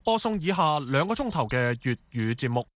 播送以下2個鐘頭嘅粵語節目。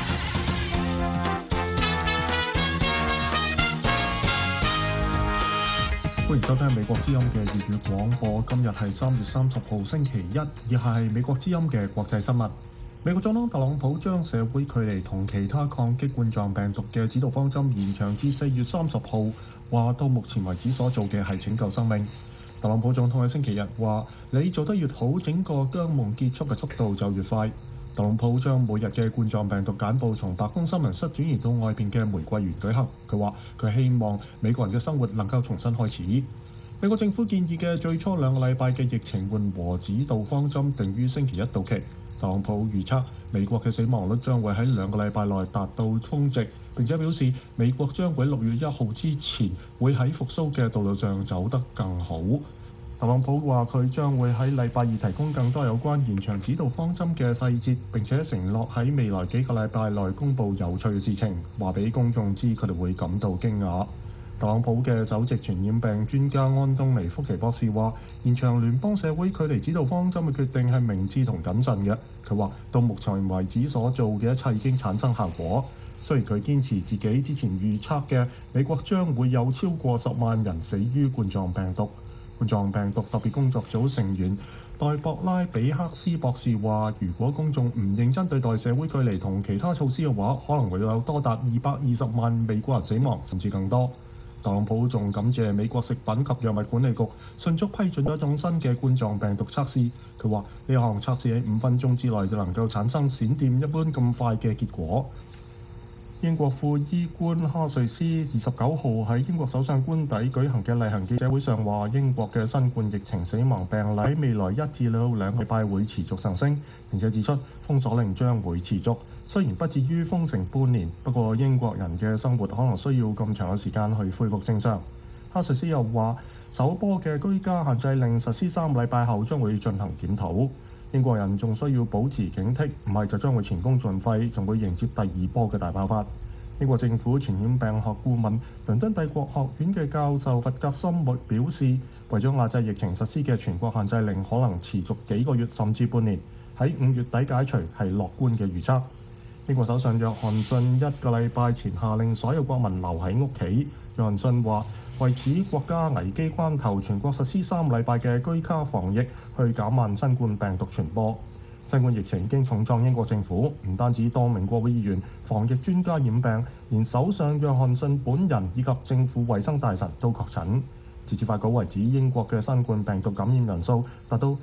歡迎收聽美國之音嘅粵語廣播。今日係3月30號星期一，以下係美國之音嘅國際新聞。美國總統特朗普將社會距離同其他抗擊冠狀病毒嘅指導方針延長至4月30號，話到目前為止所做嘅係拯救生命。特朗普總統喺星期日話：你做得越好，整個疆夢結束嘅速度就越快。特朗普將每日嘅冠狀病毒簡報從白宮新聞室轉移到外邊嘅玫瑰園舉行。佢話佢希望美國人嘅生活能夠重新開始。美國政府建議嘅最初2個禮拜嘅疫情緩和指導方針定於星期一到期。特朗普預測美國嘅死亡率將會喺2個禮拜內達到峰值，並且表示美國將會6月1號之前會喺復甦嘅道路上走得更好。特朗普話佢將會喺禮拜二提供更多有關延長指導方針嘅細節，並且承諾喺未來幾個禮拜內公佈有趣嘅事情，話俾公眾知佢哋會感到驚訝。特朗普嘅首席傳染病專家安東尼福奇博士話：延長聯邦社會距離指導方針嘅決定係明智同謹慎嘅。佢話到目前為止所做嘅一切已經產生效果。雖然佢堅持自己之前預測嘅美國將會有超過10萬人死於冠狀病毒。冠狀病毒特別工作組成員戴博拉比克斯博士話：如果公眾唔認真對待社會距離同其他措施嘅話，可能會有多達220萬美國人死亡，甚至更多。特朗普仲感謝美國食品及藥物管理局迅速批准咗一種新嘅冠狀病毒測試。佢話呢項測試喺5分鐘之內就能夠產生閃電一般咁快嘅結果。英國副醫官哈瑞斯29號喺英國首相官邸舉行嘅例行記者會上話，英國嘅新冠疫情死亡病例喺未來1至2個禮拜會持續上升，並且指出封鎖令將會持續，雖然不至於封城半年，不過英國人嘅生活可能需要咁長嘅時間去恢復正常。哈瑞斯又話，首波嘅居家限制令實施3個禮拜後將會進行檢討。英國人仲需要保持警惕，唔係就將會前功盡廢，仲會迎接第2波嘅大爆發。英國政府傳染病學顧問、倫敦帝國學院嘅教授弗格森表示，為咗壓制疫情實施嘅全國限制令可能持續幾個月甚至半年，喺5月底解除係樂觀嘅預測。英國首相約翰遜1個禮拜前下令所有國民留喺屋企。約翰遜話：為此國家危機關頭，全國實施3個禮拜嘅居家防疫，去減慢新冠病毒傳播。新冠疫情已經重創英國政府，唔單止多名國會議員、防疫專家染病，連首相約翰遜本人以及政府衛生大臣都確診。截至發稿為止，英國嘅新冠病毒感染人數達到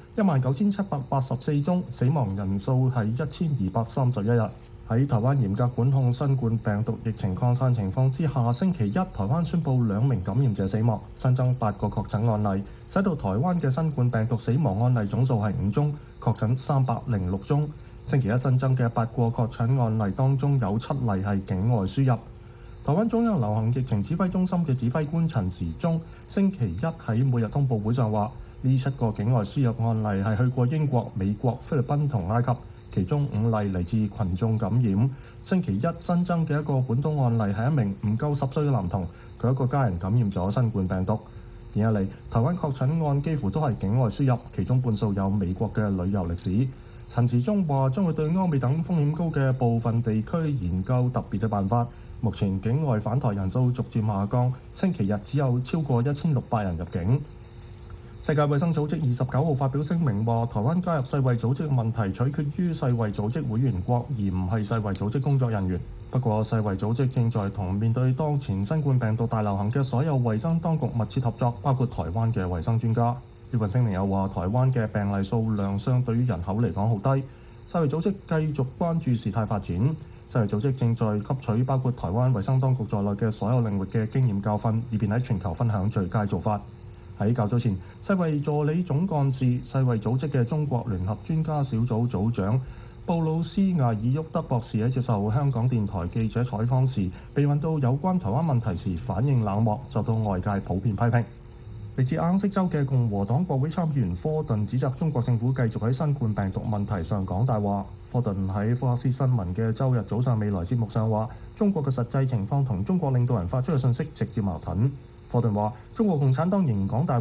19,784宗，死亡人數係1,231人。喺台灣嚴格管控新冠病毒疫情擴散情況之下，星期一台灣宣布2名感染者死亡，新增8個確診案例，使到台灣嘅新冠病毒死亡案例總數係5宗，確診306宗。星期一新增嘅8個確診案例當中有7例係境外輸入。台灣中央流行疫情指揮中心嘅指揮官陳時中星期一喺每日通報會上話，呢7個境外輸入案例係去過英國、美國、菲律賓同埃及。其中5例嚟自群眾感染。星期一新增嘅一個本土案例係一名唔夠10歲嘅男童，佢一個家人感染咗新冠病毒。連日嚟，台灣確診案幾乎都係境外輸入，其中半數有美國嘅旅遊歷史。陳時中話將會對歐美等風險高嘅部分地區研究特別嘅辦法。目前境外返台人數逐漸下降，星期日只有超過1600人入境。世界衛生組織29號發表聲明話，台灣加入世衛組織嘅問題取決於世衛組織會員國，而唔係世衛組織工作人員。不過，世衛組織正在同面對當前新冠病毒大流行嘅所有衛生當局密切合作，包括台灣嘅衛生專家。呢份聲明又話，台灣嘅病例數量相對於人口嚟講好低。世衛組織繼續關注事態發展。世衛組織正在吸取包括台灣衛生當局在內嘅所有領域嘅經驗教訓，以便喺全球分享最佳做法。喺較早前，世衛助理總幹事、世衛組織嘅中國聯合專家小組組長布魯斯·艾爾沃德博士喺接受香港電台記者採訪時，被問到有關台灣問題時反應冷漠，受到外界普遍批評。嚟自亞克色州嘅共和黨國會參議員科頓指責中國政府繼續喺新冠病毒問題上講大話。科頓喺福克斯新聞嘅週日早上未來節目上話，中國嘅實際情況同中國領導人發出嘅信息直接矛盾。科頓話：中國共產黨仍然講大話。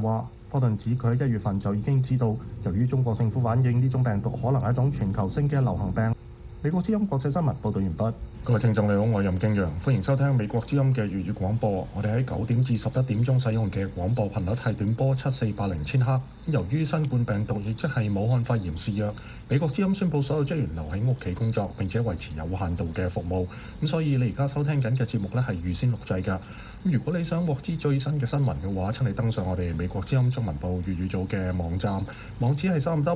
科頓指佢喺1月份就已經知道，由於中國政府反映呢種病毒可能係一種全球性嘅流行病。美國之音國際新聞報導完畢。各位聽眾你好，我係任敬陽，歡迎收聽美國之音嘅粵語廣播。我哋喺9點至11點鐘使用嘅廣播頻率係短波7480千赫。由於新冠病毒亦即係武漢肺炎肆虐，美國之音宣布所有職員留喺屋企工作，並且維持有限度嘅服務。咁所以你而家收聽緊嘅節目呢係預先錄製㗎。如果你想獲知最新嘅新聞嘅話，請你登上我哋美國之音中文部粵語組嘅網站，網址係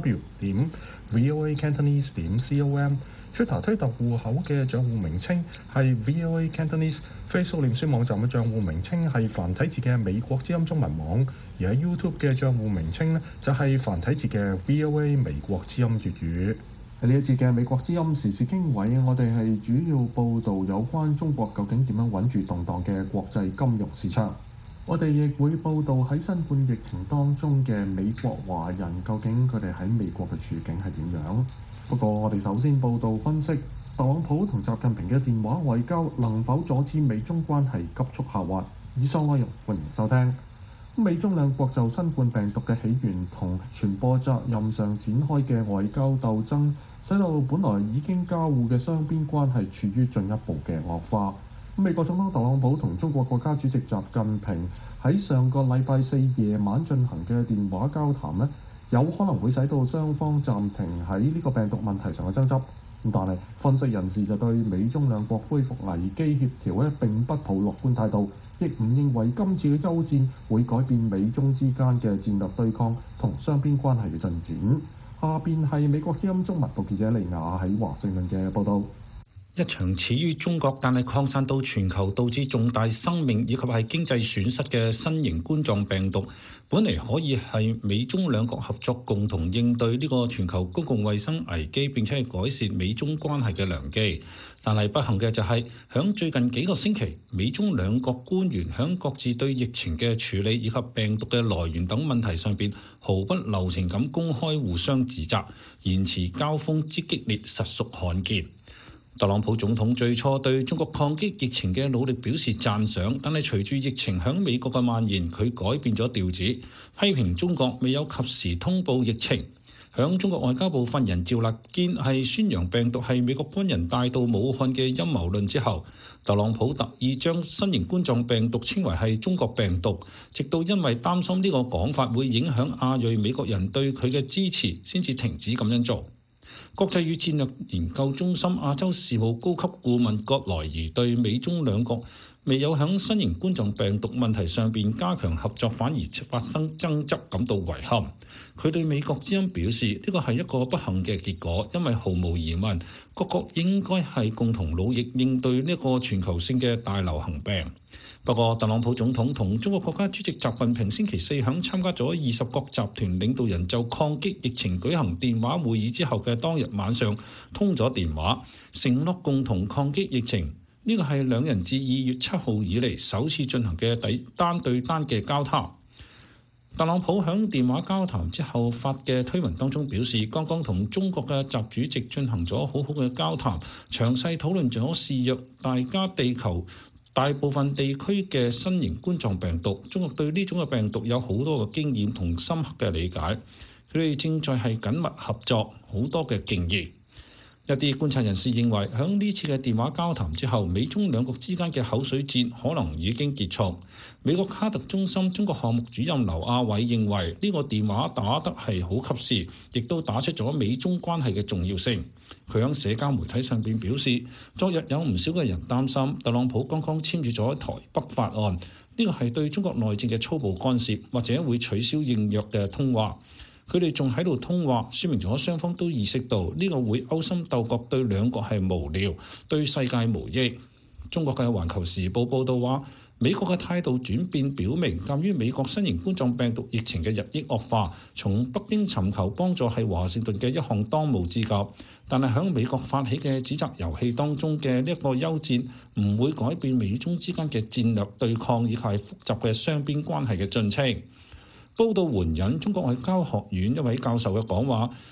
3w.voacantonese.com。Twitter 推特戶口嘅帳戶名稱係 VOA Cantonese，Facebook 臉書網站嘅帳戶名稱係繁體字嘅美國之音中文網，而喺 YouTube 嘅帳戶名稱呢，就係繁體字嘅 VOA 美國之音粵語。喺呢一節嘅美國之音時事經緯，我哋係主要報導有關中國究竟點樣穩住動盪嘅國際金融市場。我哋亦會報導喺新冠疫情當中嘅美國華人究竟佢哋喺美國嘅處境係點樣。不過，我哋首先報導分析特朗普同習近平嘅電話外交能否阻止美中關係急速下滑。以上內容歡迎收聽。美中兩國就新冠病毒嘅起源同傳播責任上展開嘅外交鬥爭，使到本來已經交惡嘅雙邊關係處於進一步嘅惡化。美國總統特朗普同中國國家主席習近平喺上個禮拜4夜晚進行嘅電話交談呢，有可能會使到雙方暫停喺呢個病毒問題上嘅爭執。但係分析人士就對美中兩國恢復危機協調呢並不抱樂觀態度，亦唔認為今次嘅休戰會改變美中之間嘅戰略對抗同雙邊關係嘅進展。下邊係美國之音中文部記者利亞喺華盛頓嘅報導。 一場始於中國但係擴散到全球，導致重大生命以及係經濟損失嘅新型冠狀病毒，本嚟可以係美中兩國合作共同應對呢個全球公共衛生危機，並且係改善美中關係嘅良機。但係不幸嘅就係響最近幾個星期，美中兩國官員響各自對疫情嘅處理以及病毒嘅來源等問題上邊毫不留情咁公開互相指責，言辭交鋒之激烈實屬罕見。特朗普總統最初對中國抗擊疫情嘅努力表示讚賞，但係隨住疫情響美國嘅蔓延，佢改變咗調子，批評中國未有及時通報疫情。響中國外交部發言人趙立堅係宣揚病毒係美國軍人帶到武漢嘅陰謀論之後，特朗普特意將新型冠狀病毒稱為係中國病毒，直到因為擔心呢個講法會影響亞裔美國人對佢嘅支持，先至停止咁樣做。國際與戰略研究中心亞洲事務高級顧問葛萊儀對美中兩國未有響新型冠狀病毒問題上邊加強合作，反而發生爭執感到遺憾。佢對美國之音表示，呢個係一個不幸嘅結果，因為毫無疑問，各國應該係共同努力應對呢個全球性嘅大流行病。不過，特朗普總統同中國國家主席習近平星期四響參加咗20國集團領導人就抗擊疫情舉行電話會議之後嘅當日晚上通咗電話，承諾共同抗擊疫情。呢個係兩人自2月7號以嚟首次進行嘅單對單嘅交談。特朗普響電話交談之後發嘅推文當中表示，剛剛同中國嘅習主席進行咗好好嘅交談，詳細討論咗肆虐大家地球大部分地區嘅新型冠狀病毒。中國對呢種嘅病毒有好多嘅經驗同深刻嘅理解，佢哋正在係緊密合作，好多嘅敬意。一啲觀察人士認為，響呢次嘅電話交談之後，美中兩國之間嘅口水戰可能已經結束。美國卡特中心中國項目主任劉亞偉認為，呢個電話打得係好及時，亦都打出咗美中關係嘅重要性。佢喺社交媒體上邊表示，昨日有唔少嘅人擔心特朗普剛剛簽署咗台北法案，呢個係對中國內政嘅粗暴干涉，或者會取消應約嘅通話。佢哋仲喺度通話，說明咗雙方都意識到呢個會勾心鬥角，對兩國係無聊，對世界無益。中國嘅《環球時報》報導話，美國嘅態度轉變表明，鑑於美國新型冠狀病毒疫情嘅日益惡化，從北京尋求幫助係華盛頓嘅一項當務之急。但係喺美國發起嘅指責遊戲當中嘅呢一個休戰，唔會改變美中之間嘅戰略對抗以及係複雜嘅雙邊關係嘅進程。報道援引中國外交學院一位教授嘅講話，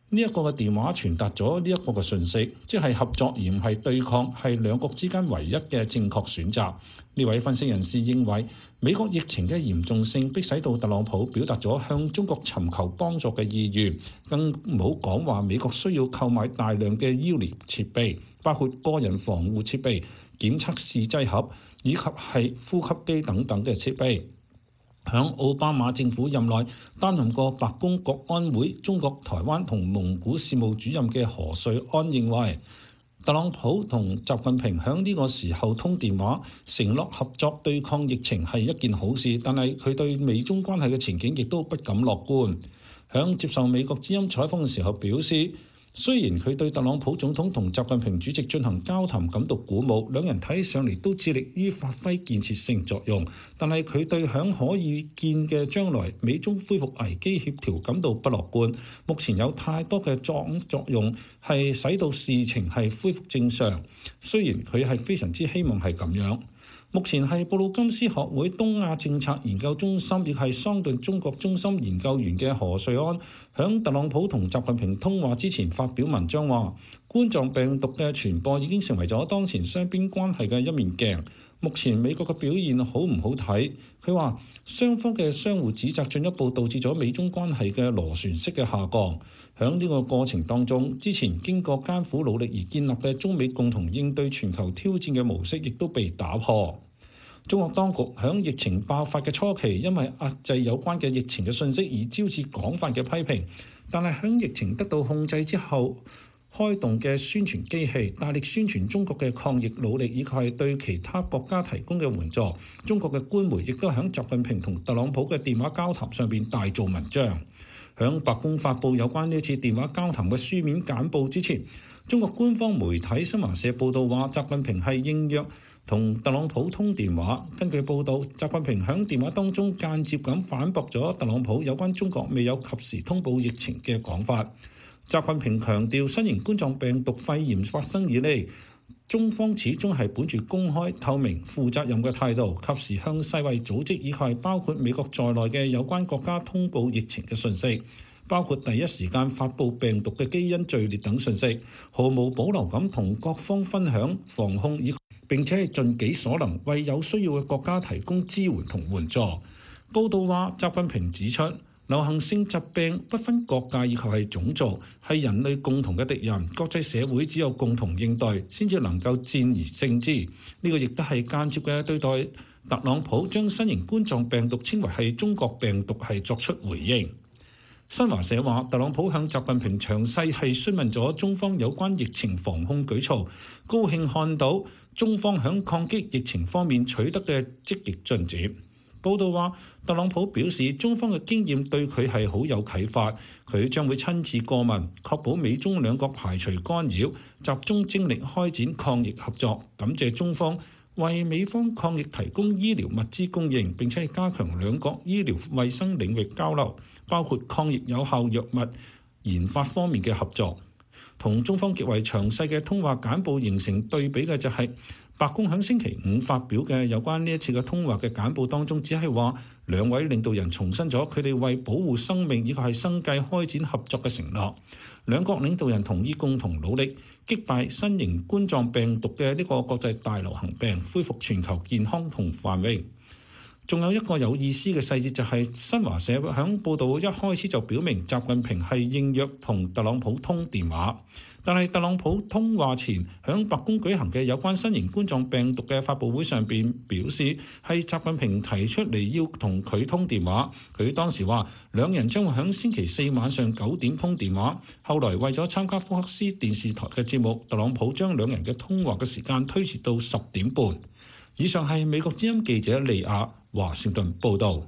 呢一個嘅電話傳達咗呢一個嘅訊息，即係合作而唔係對抗，係兩國之間唯一嘅正確選擇。呢位分析人士認為，美國疫情嘅嚴重性迫使到特朗普表達咗向中國尋求幫助嘅意願，更唔好講話美國需要購買大量嘅醫療設備，包括個人防護設備、檢測試劑盒以及係呼吸機等等嘅設備。響奧巴馬政府任內擔任過白宮國安會中國台灣同蒙古事務主任嘅何瑞安認為，特朗普同習近平響呢個時候通電話，承諾合作對抗疫情係一件好事，但係佢對美中關係嘅前景亦都不敢樂觀。響接受美國之音採訪嘅時候表示，雖然佢對特朗普總統同習近平主席進行交談感到鼓舞，兩人睇上嚟都致力於發揮建設性作用，但係佢對響可以見嘅將來美中恢復危機協調感到不樂觀。目前有太多嘅作用係使到事情係恢復正常，雖然佢係非常之希望係咁樣。目前係布魯金斯學會東亞政策研究中心亦係桑頓中國中心研究員嘅何瑞安，響特朗普同習近平通話之前發表文章話，冠狀病毒嘅傳播已經成為咗當前雙邊關係嘅一面鏡。目前美國嘅表現好唔好睇？佢話雙方嘅相互指責進一步導致咗美中關係嘅螺旋式嘅下降。響呢個過程當中，之前經過艱苦努力而建立嘅中美共同應對全球挑戰嘅模式亦都被打破。中國當局響疫情爆發嘅初期，因為壓制有關嘅疫情嘅信息而招致廣泛嘅批評，但係響疫情得到控制之後，開動嘅宣傳機器，大力宣傳中國嘅抗疫努力，以及係對其他國家提供嘅援助。中國嘅官媒亦都響習近平同特朗普嘅電話交談上邊大做文章。響白宮發布有關呢次電話交談嘅書面簡報之前，中國官方媒體新華社報道話，習近平係應約同特朗普通電話。根據報導，習近平響電話當中間接咁反駁咗特朗普有關中國未有及時通報疫情嘅講法。習近平強調，新型冠狀病毒肺炎發生以嚟，中方始終係本住公開、透明、負責任嘅態度，及時向世衛組織以及包括美國在內嘅有關國家通報疫情嘅訊息，包括第一時間發布病毒嘅基因序列等訊息，毫無保留咁同各方分享防控，以並且係盡己所能為有需要嘅國家提供支援同援助。報道話，習近平指出，流行性疾病不分國界以及係種族，係人類共同嘅敵人。國際社會只有共同應對，先至能夠戰而勝之。呢個亦都係間接嘅對待特朗普將新型冠狀病毒稱為係中國病毒係作出回應。新華社話，特朗普向習近平詳細係詢問咗中方有關疫情防控舉措，高興看到中方響抗擊疫情方面取得嘅積極進展。報道話，特朗普表示中方嘅經驗對佢係好有啟發，佢將會親自過問，確保美中兩國排除干擾，集中精力開展抗疫合作。感謝中方為美方抗疫提供醫療物資供應，並且係加強兩國醫療衛生領域交流，包括抗疫有效藥物研發方面嘅合作。同中方極為詳細嘅通話簡報形成對比嘅就係，白宮喺星期五發表嘅有關呢一次嘅通話嘅簡報當中，只係話兩位領導人重申咗佢哋為保護生命以及係生計開展合作嘅承諾。兩國領導人同意共同努力擊敗新型冠狀病毒嘅呢個國際大流行病，恢復全球健康同繁榮。仲有一個有意思嘅細節就係，新華社響報道一開始就表明習近平係應約同特朗普通電話，但係特朗普通話前響白宮舉行嘅有關新型冠狀病毒嘅發佈會上邊表示係習近平提出嚟要同佢通電話。佢當時話兩人將會響星期四晚上9點通電話，後來為咗參加福克斯電視台嘅節目，特朗普將兩人嘅通話嘅時間推遲到10點半。以上係美國之音記者利亞華盛頓報導。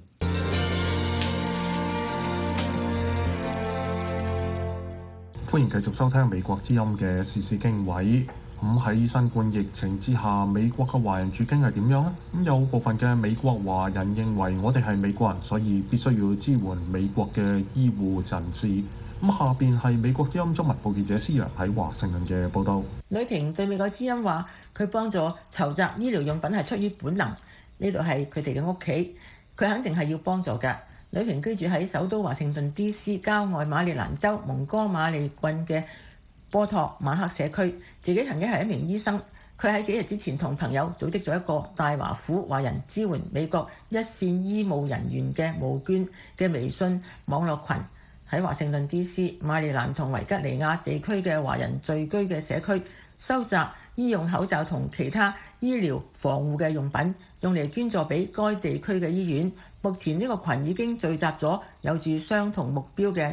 歡迎繼續收聽美國之音嘅時事經緯。喺新冠疫情之下，美國嘅華人處境係點樣呢？有部分嘅美國華人認為我哋係美國人，所以必須要支援美國嘅醫護人士。下邊係美國之音中文部記者施陽喺華盛頓嘅報導。 呂婷對美國之音話：佢幫助籌集醫療用品係出於本能，呢度係佢哋嘅屋企，佢肯定係要幫助㗎。 呂平居住喺首都華盛頓 D.C. 郊外馬里蘭州蒙哥馬利郡嘅波托馬克社區，自己曾經係一名醫生。佢喺幾日之前同朋友組織咗一個大華府華人支援美國一線醫務人員嘅募捐嘅微信網絡群，喺華盛頓 D.C. 馬里蘭同維吉尼亞地區嘅華人聚居嘅社區收集醫用口罩同其他醫療防護嘅用品，用嚟捐助俾該地區嘅醫院。目前呢個群已經聚集咗有住相同目標嘅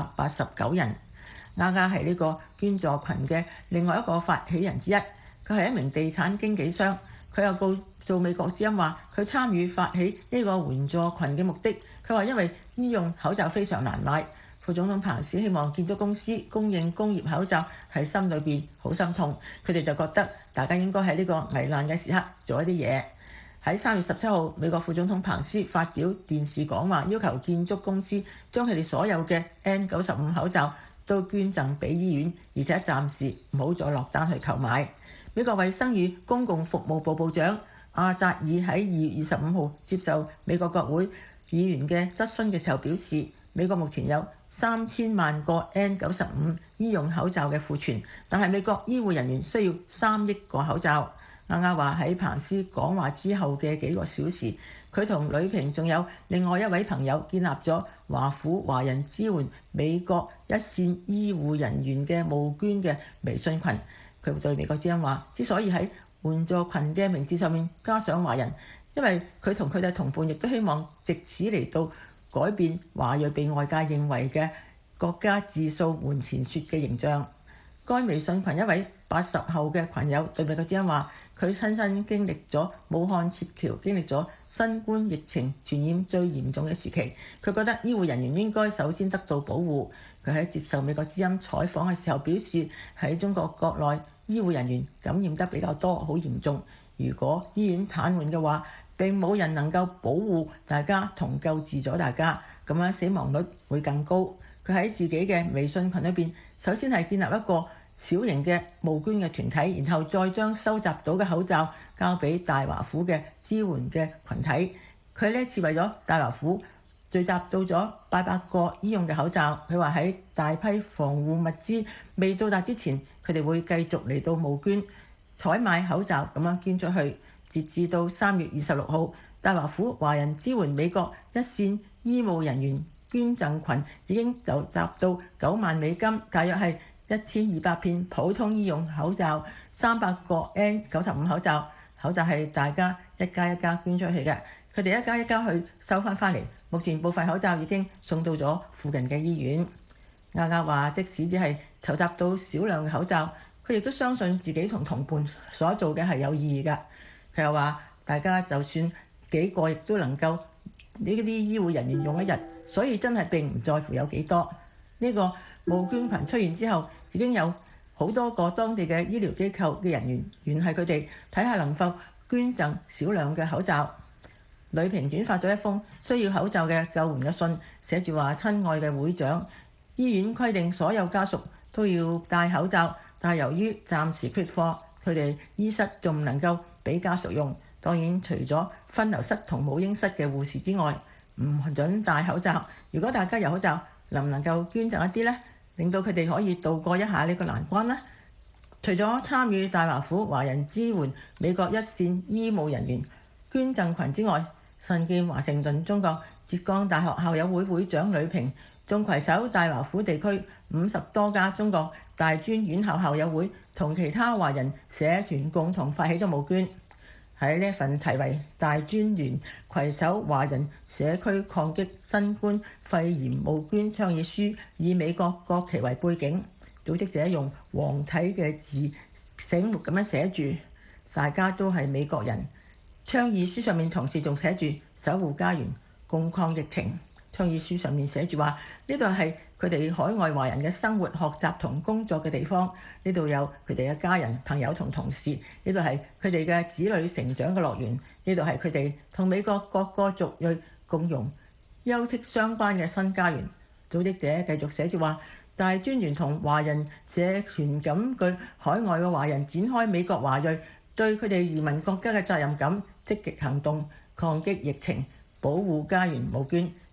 389人。亞亞係呢個捐助群嘅另外一個發起人之一，佢係一名地產經紀商。佢又告訴美國之音話，佢參與發起呢個援助群嘅目的，佢話因為醫用口罩非常難買，副總統彭斯希望建築公司供應工業口罩，喺心裏邊好心痛。佢哋就覺得大家應該喺呢個危難嘅時刻做一啲嘢。喺3月17號，美國副總統彭斯發表電視講話，要求建築公司將佢哋所有嘅 N95 口罩都捐贈俾醫院，而且暫時唔好再落單去購買。美國衛生與公共服務部部長阿扎爾喺2月25號接受美國國會議員嘅質詢嘅時候表示，美國目前有3000萬個 N95 醫用口罩嘅庫存，但係美國醫護人員需要3億個口罩。亞亞話喺彭斯講話之後嘅幾個小時，佢同呂平仲有另外一位朋友建立咗華府華人支援美國一線醫護人員嘅募捐嘅微信群。佢對美國之音話，之所以喺援助群嘅名字上面加上華人，因為佢同佢哋同伴亦都希望藉此嚟到改變華裔被外界認為嘅國家自掃門前雪嘅形象。該微信群一位80後嘅群友對美國之音話，佢親身經歷咗武漢撤僑，經歷咗新冠疫情傳染最嚴重嘅時期。佢覺得醫護人員應該首先得到保護。佢喺接受美國之音採訪嘅時候表示，喺中國國內醫護人員感染得比較多，好嚴重。如果醫院癱瘓嘅話，並冇人能夠保護大家同救治咗大家，咁樣死亡率會更高。佢喺自己嘅微信群裏邊，首先係建立一個小型嘅募捐嘅團體，然後再將收集到嘅口罩交俾大華府嘅支援嘅群體。佢呢次為咗大華府聚集到咗800個醫用嘅口罩。佢話喺大批防護物資未到達之前，佢哋會繼續嚟到募捐採買口罩咁樣捐出去。截至到3月26號，大華府華人支援美國一線醫務人員捐贈群已經就集到9萬美金，大約係1200片普通醫用口罩，300個 N95 口罩。口罩係大家一家一家捐出去嘅，佢哋一家一家去收翻嚟。目前部分口罩已經送到咗附近嘅醫院。亞亞話，即使只係籌集到少量嘅口罩，佢亦都相信自己同同伴所做嘅係有意義㗎。佢又話，大家就算幾個亦都能夠呢啲醫護人員用一日，所以真係並唔在乎有幾多。呢個募捐群出現之後，已經有好多個當地嘅醫療機構嘅人員聯繫佢哋，睇下能否捐贈少量嘅口罩。呂平轉發咗一封需要口罩嘅救援嘅信，寫住話：親愛嘅會長，醫院規定所有家屬都要戴口罩，但係由於暫時缺貨，佢哋醫室仲唔能夠俾家屬用。當然，除咗分流室同母嬰室嘅護士之外，唔准戴口罩。如果大家有口罩，能唔能夠捐贈一啲呢？令到佢哋可以渡過一下呢個難關呢？除咗參與大華府華人支援美國一線醫務人員捐贈群之外，身兼華盛頓中國浙江大學校友會會長呂平仲攜手大華府地區50多家中國大專院校校友會同其他華人社團共同發起咗募捐。喺呢一份題為《大專聯攜手華人社區抗擊新冠肺炎募捐倡議書》，以美國國旗為背景，組織者用黃體嘅字醒目咁樣寫住：大家都係美國人。倡議書上面同時仲寫住守護家園，共抗疫情。倡議書上面寫住話，呢度係佢哋海外華人嘅生活、學習同工作嘅地方。呢度有佢哋嘅家人、朋友同同事。呢度係佢哋嘅子女成長嘅樂園。呢度係佢哋同美國各個族裔共融、休戚相關嘅新家園。組織者繼續寫住話，大專聯同華人社團感據海外嘅華人展開美國華裔對佢哋移民國家嘅責任感，積極行動，抗擊疫情，保護家園募捐。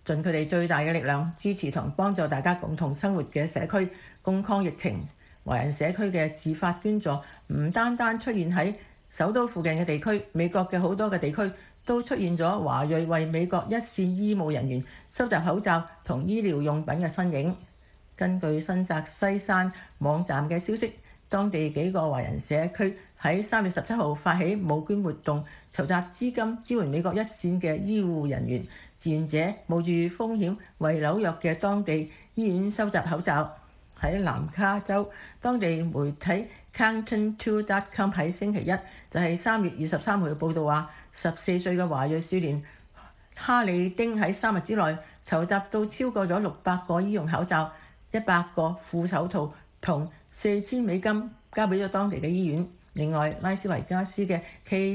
盡佢哋最大嘅力量支持同幫助大家共同生活嘅社區共抗疫情。華人社區嘅自發捐助唔單單出現喺首都附近嘅地區，美國嘅好多嘅地區都出現咗華裔為美國一線醫務人員收集口罩同醫療用品嘅身影。根據新澤西山網站嘅消息，當地幾個華人社區喺3月17號發起募捐活動，籌集資金支援美國一線嘅醫護人員。志願者冒住風險為紐約嘅當地醫院收集口罩。喺南卡州，當地媒體 Countdown2.com 喺星期一就係3月23號嘅報導話，14歲嘅華裔少年哈利丁喺3日之內籌集到超過咗600個醫用口罩、100個副手套同$4000交俾咗當地嘅醫院。另外，拉斯維加斯嘅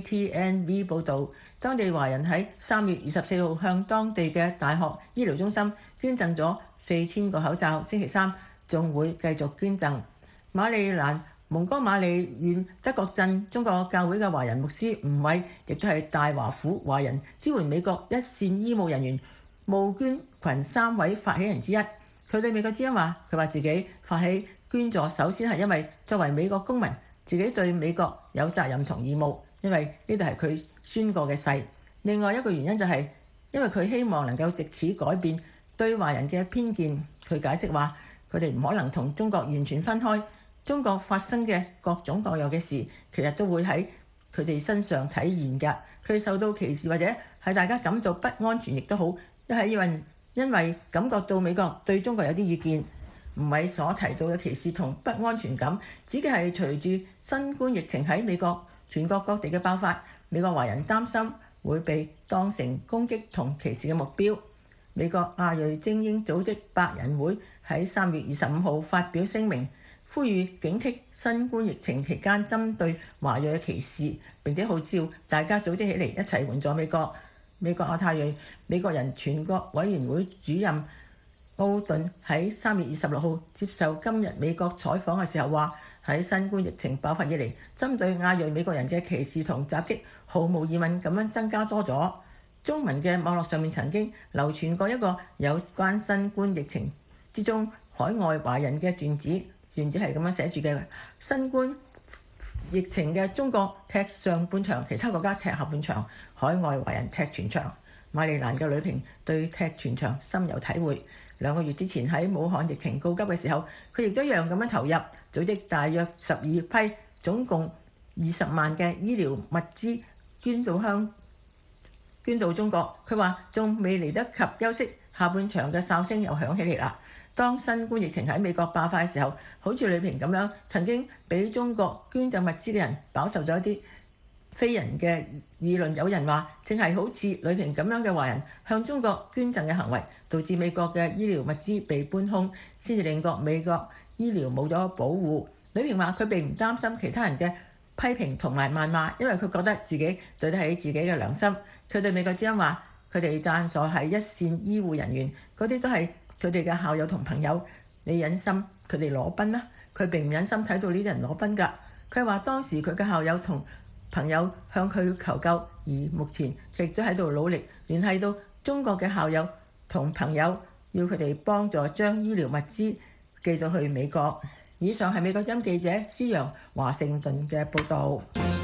KTNV 報導，當地華人喺3月24號向當地嘅大學醫療中心捐贈咗4000個口罩，星期三仲會繼續捐贈。馬里蘭蒙哥馬利縣德國鎮中國教會嘅華人牧師吳偉，亦都係大華府華人支援美國一線醫務人員募捐群3位發起人之一。佢對美國之音話：佢話自己發起捐助，首先係因為作為美國公民，自己對美國有責任同義務，因為呢度係佢宣過嘅誓。另外一個原因就係因為佢希望能夠藉此改變對華人嘅偏見。佢解釋話：佢哋唔可能同中國完全分開，中國發生嘅各種各樣嘅事，其實都會喺佢哋身上體現㗎。佢哋受到歧視或者係大家感到不安全，亦都好，一係因為感覺到美國對中國有啲意見。吳偉所提到嘅歧視同不安全感，指嘅係隨住新冠疫情喺美國全國各地嘅爆發，美國華人擔心會被當成攻擊同歧視嘅目標。美國亞裔精英組織百人會喺3月25號發表聲明，呼籲警惕新冠疫情期間針對華裔嘅歧視，並且號召大家組織起嚟一齊援助美國。美國亞太裔美國人全國委員會主任奧頓喺3月26號接受今日美國採訪嘅時候話：喺新冠疫情爆發以嚟，針對亞裔美國人嘅歧視同襲擊，毫無疑問咁樣增加多咗。中文嘅網絡上面曾經流傳過一個有關新冠疫情之中海外華人嘅段子係咁樣寫住嘅：新冠疫情嘅中國踢上半場，其他國家踢下半場，海外華人踢全場。馬里蘭嘅女評對踢全場深有體會。2個月之前喺武漢疫情告急嘅時候，佢亦都一樣咁樣投入，組織大約12批，總共20萬嘅醫療物資捐到中國。佢話仲未嚟得及休息，下半場嘅哨聲又響起嚟啦。當新冠疫情喺美國爆發嘅時候，好似呂平咁樣曾經俾中國捐贈物資嘅人飽受咗一啲非人嘅議論。有人話正係好似呂平咁樣嘅華人向中國捐贈嘅行為，導致美國嘅醫療物資被搬空，先至令美國醫療冇咗保護。呂平話佢並唔擔心其他人嘅批評同埋謾罵，因為佢覺得自己對得起自己嘅良心。佢對美國之音話：佢哋贊助係一線醫護人員，嗰啲都係佢哋嘅校友同朋友。你忍心佢哋裸奔啦？佢並唔忍心睇到呢啲人裸奔㗎。佢話當時佢嘅校友同朋友向佢求救，而目前佢亦都喺度努力聯繫到中國嘅校友同朋友，要佢哋幫助將醫療物資寄到去美國。以上係美國之音記者施揚華盛頓嘅報導。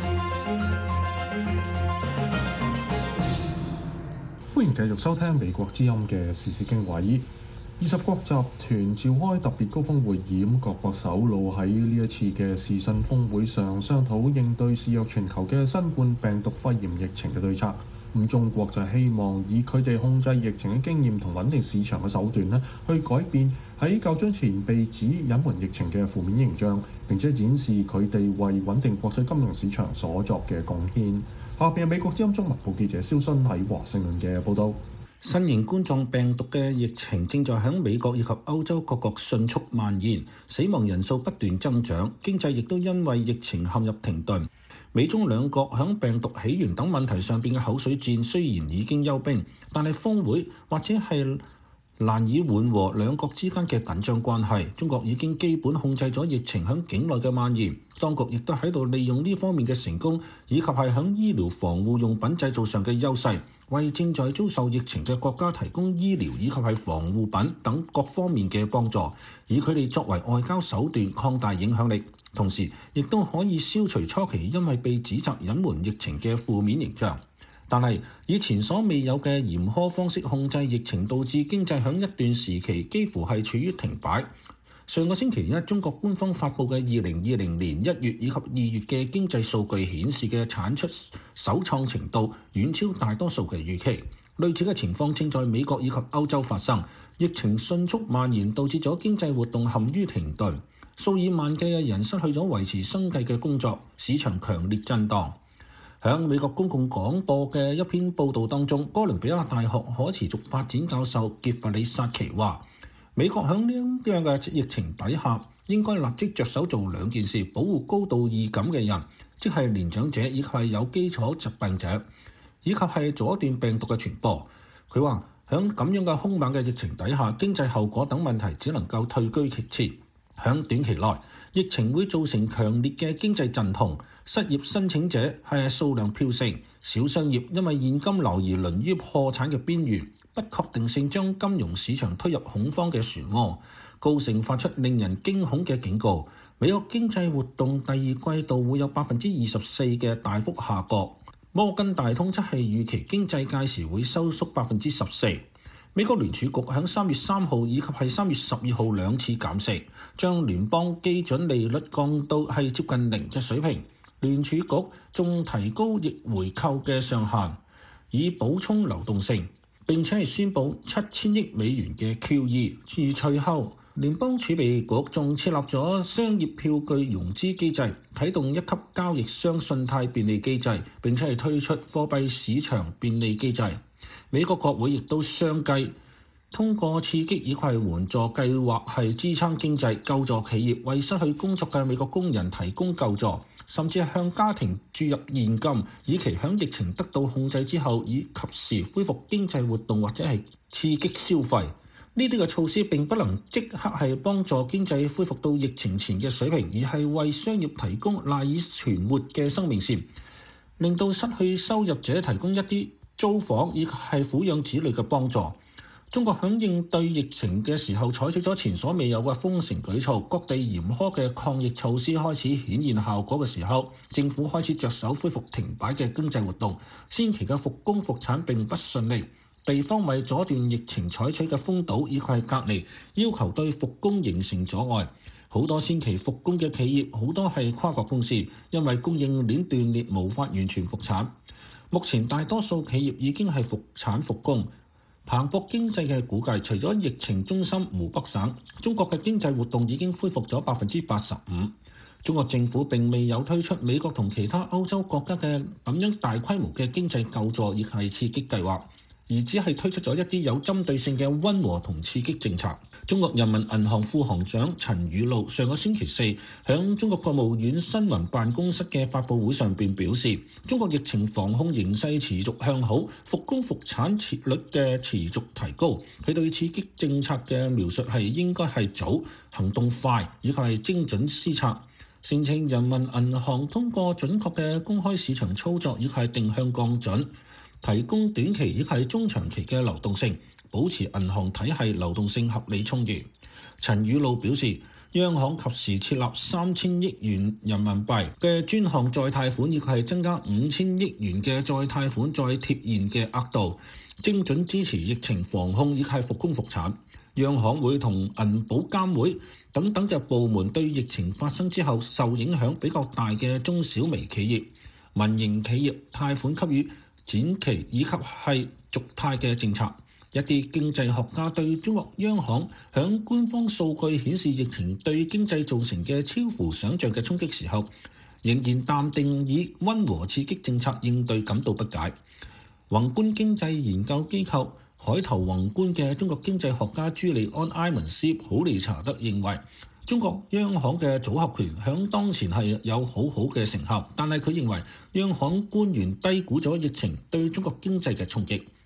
歡迎繼續收聽美國之音嘅時事經緯。20國集團召開特別高峰會議，各國首腦喺呢一次嘅視訊峰會上商討應對肆虐全球嘅新冠病毒肺炎疫情嘅對策。中國就希望以佢哋控制疫情嘅經驗同穩定市場嘅手段去改變喺較早前被指隱瞞疫情嘅負面形象，並且展示佢哋為穩定國際金融市場所作嘅貢獻。下邊係美國之音中文部記者蕭勳喺華盛頓嘅報導。 新型冠狀病毒嘅疫情正在響美國以及歐洲各國迅速蔓延，死亡人數不斷增長，經濟亦都因為疫情陷入停頓。美中兩國響病毒起源等問題上邊嘅口水戰雖然已經休兵，但係峰會或者係難以緩和兩國之間嘅緊張關係。中國已經基本控制咗疫情響境內嘅蔓延，當局亦都喺度利用呢方面嘅成功，以及係響醫療防護用品製造上嘅優勢，為正在遭受疫情嘅國家提供醫療以及係防護品等各方面嘅幫助，以佢哋作為外交手段擴大影響力，同時亦都可以消除初期因為被指責隱瞞疫情嘅負面形象。但係以前所未有嘅嚴苛方式控制疫情，導致經濟響一段時期幾乎係處於停擺。上個星期一，中國官方發布嘅2020年1月以及2月嘅經濟數據顯示嘅產出首創程度遠超大多數嘅預期。類似嘅情況正在美國以及歐洲發生，疫情迅速蔓延，導致咗經濟活動陷於停頓，數以萬計嘅人失去咗維持生計嘅工作，市場強烈震盪。喺美國公共廣播嘅一篇報導當中，哥倫比亞大學可持續發展教授傑弗里薩奇話：美國喺呢樣嘅疫情底下，應該立即着手做兩件事，保護高度易感嘅人，即係年長者以及係有基礎疾病者，以及係阻斷病毒嘅傳播。佢話喺咁樣嘅兇猛嘅疫情底下，經濟後果等問題只能夠退居其次。喺短期內，疫情會造成強烈嘅經濟陣痛，失業申請者係數量飆升，小商業因為現金流而淪於破產嘅邊緣，不確定性將金融市場推入恐慌嘅漩渦。高盛發出令人驚恐嘅警告：美國經濟活動第二季度會有24%嘅大幅下降。摩根大通則係預期經濟屆時會收縮14%。美國聯儲局喺3月3號以及係3月12號兩次減息，將聯邦基準利率降到係接近零嘅水平。聯儲局仲提高逆回購嘅上限，以補充流動性，並且係宣布7000億美元嘅 QE。而隨後，聯邦儲備局仲設立咗商業票據融資機制，啟動一級交易商信貸便利機制，並且係推出貨幣市場便利機制。美國國會亦都相繼通過刺激以及援助計劃，係支撐經濟、救助企業，為失去工作嘅美國工人提供救助，甚至係向家庭注入現金，以期響疫情得到控制之後，以及時恢復經濟活動或者係刺激消費。呢啲嘅措施並不能即刻係幫助經濟恢復到疫情前嘅水平，而係為商業提供賴以存活嘅生命線，令到失去收入者提供一啲租房以及係撫養子女嘅幫助。中國響應對疫情嘅時候採取咗前所未有嘅封城舉措，各地嚴苛嘅抗疫措施開始顯現效果嘅時候，政府開始着手恢復停擺嘅經濟活動。先期嘅復工復產並不順利，地方為阻斷疫情採取嘅封堵以及係隔離要求對復工形成阻礙。好多先期復工嘅企業，好多係跨國公司，因為供應鏈斷裂無法完全復產。目前大多數企業已經係復產復工。彭博經濟嘅估計，除咗疫情中心湖北省，中國嘅經濟活動已經恢復咗85%。中國政府並未有推出美國同其他歐洲國家嘅咁樣大規模嘅經濟救助亦係刺激計劃，而只係推出咗一啲有針對性嘅溫和同刺激政策。中國人民銀行副行長陳雨露上個星期四響中國國務院新聞辦公室嘅發佈會上邊表示，中國疫情防控形勢持續向好，復工復產率嘅持續提高。佢對刺激政策嘅描述係應該係早、行動快以及係精準施策，聲稱人民銀行通過準確嘅公開市場操作以及係定向降準，提供短期以及係中長期嘅流動性，保持銀行體系流動性合理充裕。陳雨露表示，央行及時設立3000億元人民幣嘅專項再貸款，以及係增加5000億元嘅再貸款再貼現嘅額度，精準支持疫情防控以及係復工復產。央行會同銀保監會等等嘅部門對疫情發生之後受影響比較大嘅中小微企業、民營企業貸款給予展期以及係續貸嘅政策。一啲經濟學家對中國央行響官方數據顯示疫情對經濟造成嘅超乎想像嘅衝擊時候，仍然淡定以溫和刺激政策應對感到不解。宏觀經濟研究機構海投宏觀嘅中國經濟學家朱利安·埃文斯普利查德認為，中國央行嘅組合拳響當前係有好好嘅成效，但係佢認為央行官員低估咗疫情對中國經濟嘅衝擊。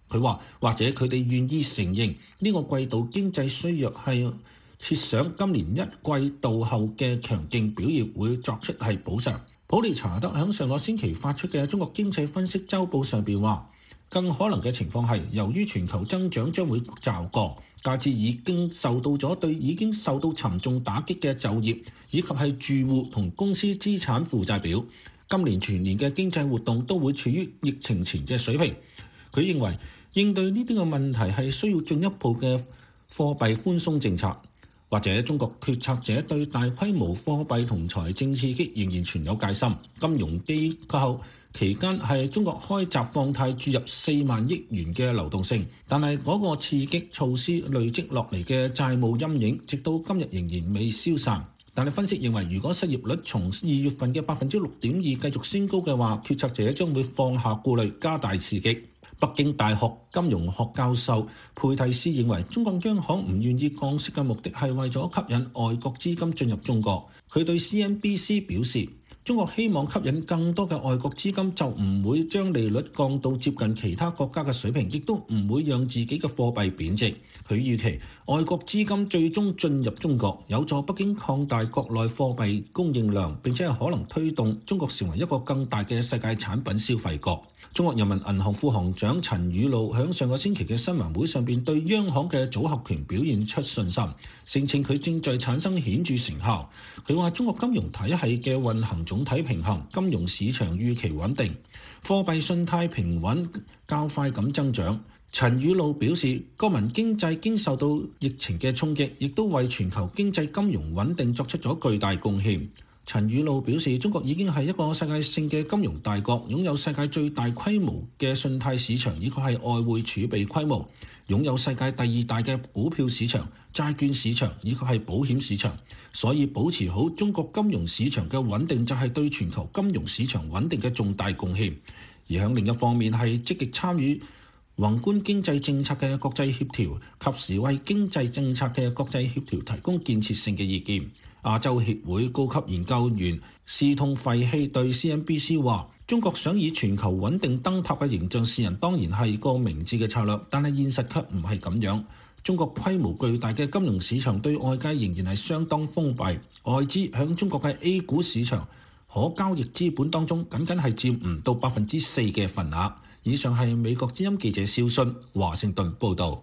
佢話或者佢哋願意承認呢個季度經濟衰弱係設想今年一季度後嘅強勁表現會作出係補償。普利查德喺上個星期發出嘅中國經濟分析週報上邊話，更可能嘅情況係由於全球增長將會驟降，加之已經受到沉重打擊嘅就業以及係住戶同公司資產負債表，今年全年嘅經濟活動都會處於疫情前嘅水平。佢認為應對呢啲嘅問題係需要進一步嘅貨幣寬鬆政策，或者中國決策者對大規模貨幣同財政刺激仍然存有戒心。金融機構期間係中國開閘放貸注入4萬億元嘅流動性，但係嗰個刺激措施累積落嚟嘅債務陰影，直到今日仍然未消散。但係分析認為，如果失業率從2月份嘅6.2%繼續升高嘅話，決策者將會放下顧慮，加大刺激。北京大學金融學教授佩蒂斯認為，中國央行唔願意降息嘅目的係為咗吸引外國資金進入中國。佢對 CNBC 表示，中國希望吸引更多嘅外國資金，就唔會將利率降到接近其他國家嘅水平，亦都唔會讓自己嘅貨幣貶值。佢預期外國資金最終進入中國，有助北京擴大國內貨幣供應量，並且係可能推動中國成為一個更大嘅世界產品消費國。中國人民銀行副行長陳雨露喺上個星期嘅新聞會上邊對央行嘅組合拳表現出信心，聲稱佢正在產生顯著成效。佢話中國金融體系嘅運行總體平衡，金融市場預期穩定，貨幣信貸平穩較快咁增長。陳雨露表示，國民經濟經受到疫情嘅衝擊，亦都為全球經濟金融穩定作出咗巨大貢獻。陳雨露表示，中國已經係一個世界性嘅金融大國，擁有世界最大規模嘅信貸市場，以及係外匯儲備規模，擁有世界第2大嘅股票市場、債券市場以及係保險市場。所以保持好中國金融市場嘅穩定，就係對全球金融市場穩定嘅重大貢獻。而喺另一方面係積極參與宏觀經濟政策嘅國際協調，及時為經濟政策嘅國際協調提供建設性嘅意見。亞洲協會高級研究員斯通費希對 CNBC 話，中國想以全球穩定燈塔嘅形象示人，當然係個明智嘅策略，但係現實卻唔係咁樣。中國規模巨大嘅金融市場對外界仍然係相當封閉，外資響中國嘅 A 股市場可交易資本當中僅係佔唔到4%嘅份額。以上係美國之音記者肖信華盛頓報導。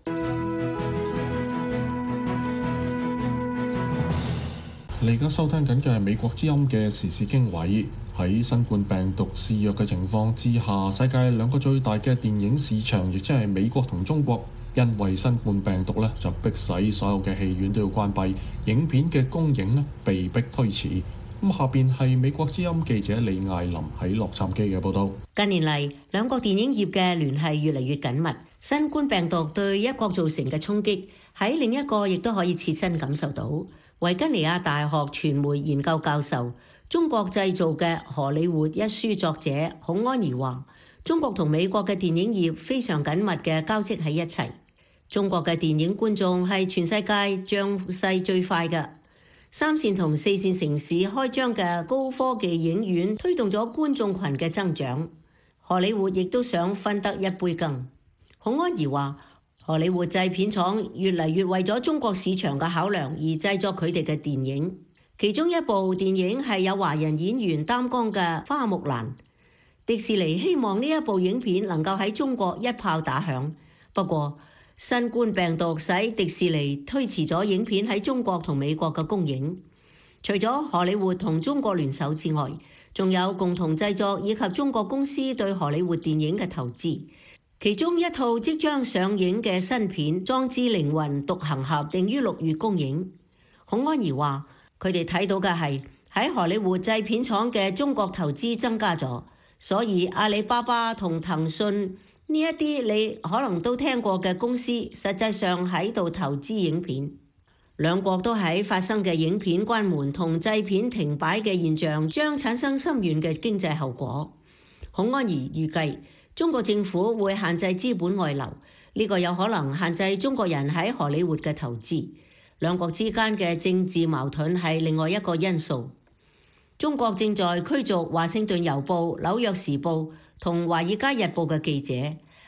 你而家收聽緊嘅係美國之音嘅時事經緯。喺新冠病毒肆虐嘅情況之下，世界2個最大嘅電影市場，亦即係美國同中國，因為新冠病毒咧，就迫使所有嘅戲院都要關閉，影片嘅公映咧被迫推遲。咁下邊係美國之音記者李艾琳喺洛杉磯嘅報導。 近年嚟，2個電影業嘅聯繫越嚟越緊密。新冠病毒對一國造成嘅衝擊，喺另一個亦都可以切身感受到。維吉尼亞大學傳媒研究教授、中國製造嘅荷里活一書作者孔安儀話，中國同美國嘅電影業非常緊密嘅交織喺一齊。中國嘅電影觀眾係全世界漲勢最快嘅。3線同4線城市開張嘅高科技影院推動咗觀眾群嘅增長。荷里活亦都想分得一杯羹。孔安儀話，荷里活製片廠越嚟越為咗中國市場嘅考量而製作佢哋嘅電影，其中一部電影係有華人演員擔綱嘅《花木蘭》。迪士尼希望呢一部影片能夠喺中國一炮打響，不過新冠病毒使迪士尼推遲咗影片喺中國同美國嘅公映。除咗荷里活同中國聯手之外，仲有共同製作以及中國公司對荷里活電影嘅投資。其中一套即將上映嘅新片《壯志凌雲獨行俠》定於6月公映。孔安儀話，佢哋睇到嘅係喺荷里活製片廠嘅中國投資增加咗，所以阿里巴巴同騰訊呢一啲你可能都聽過嘅公司，實際上喺度投資影片。兩國都喺發生嘅影片關門同製片停擺嘅現象，將產生深遠嘅經濟後果。孔安儀預計，中國政府會限制資本外流，呢個有可能限制中國人喺荷里活嘅投資。兩國之間嘅政治矛盾係另外一個因素。中國正在驅逐華盛頓郵報、紐約時報同華爾街日報嘅記者，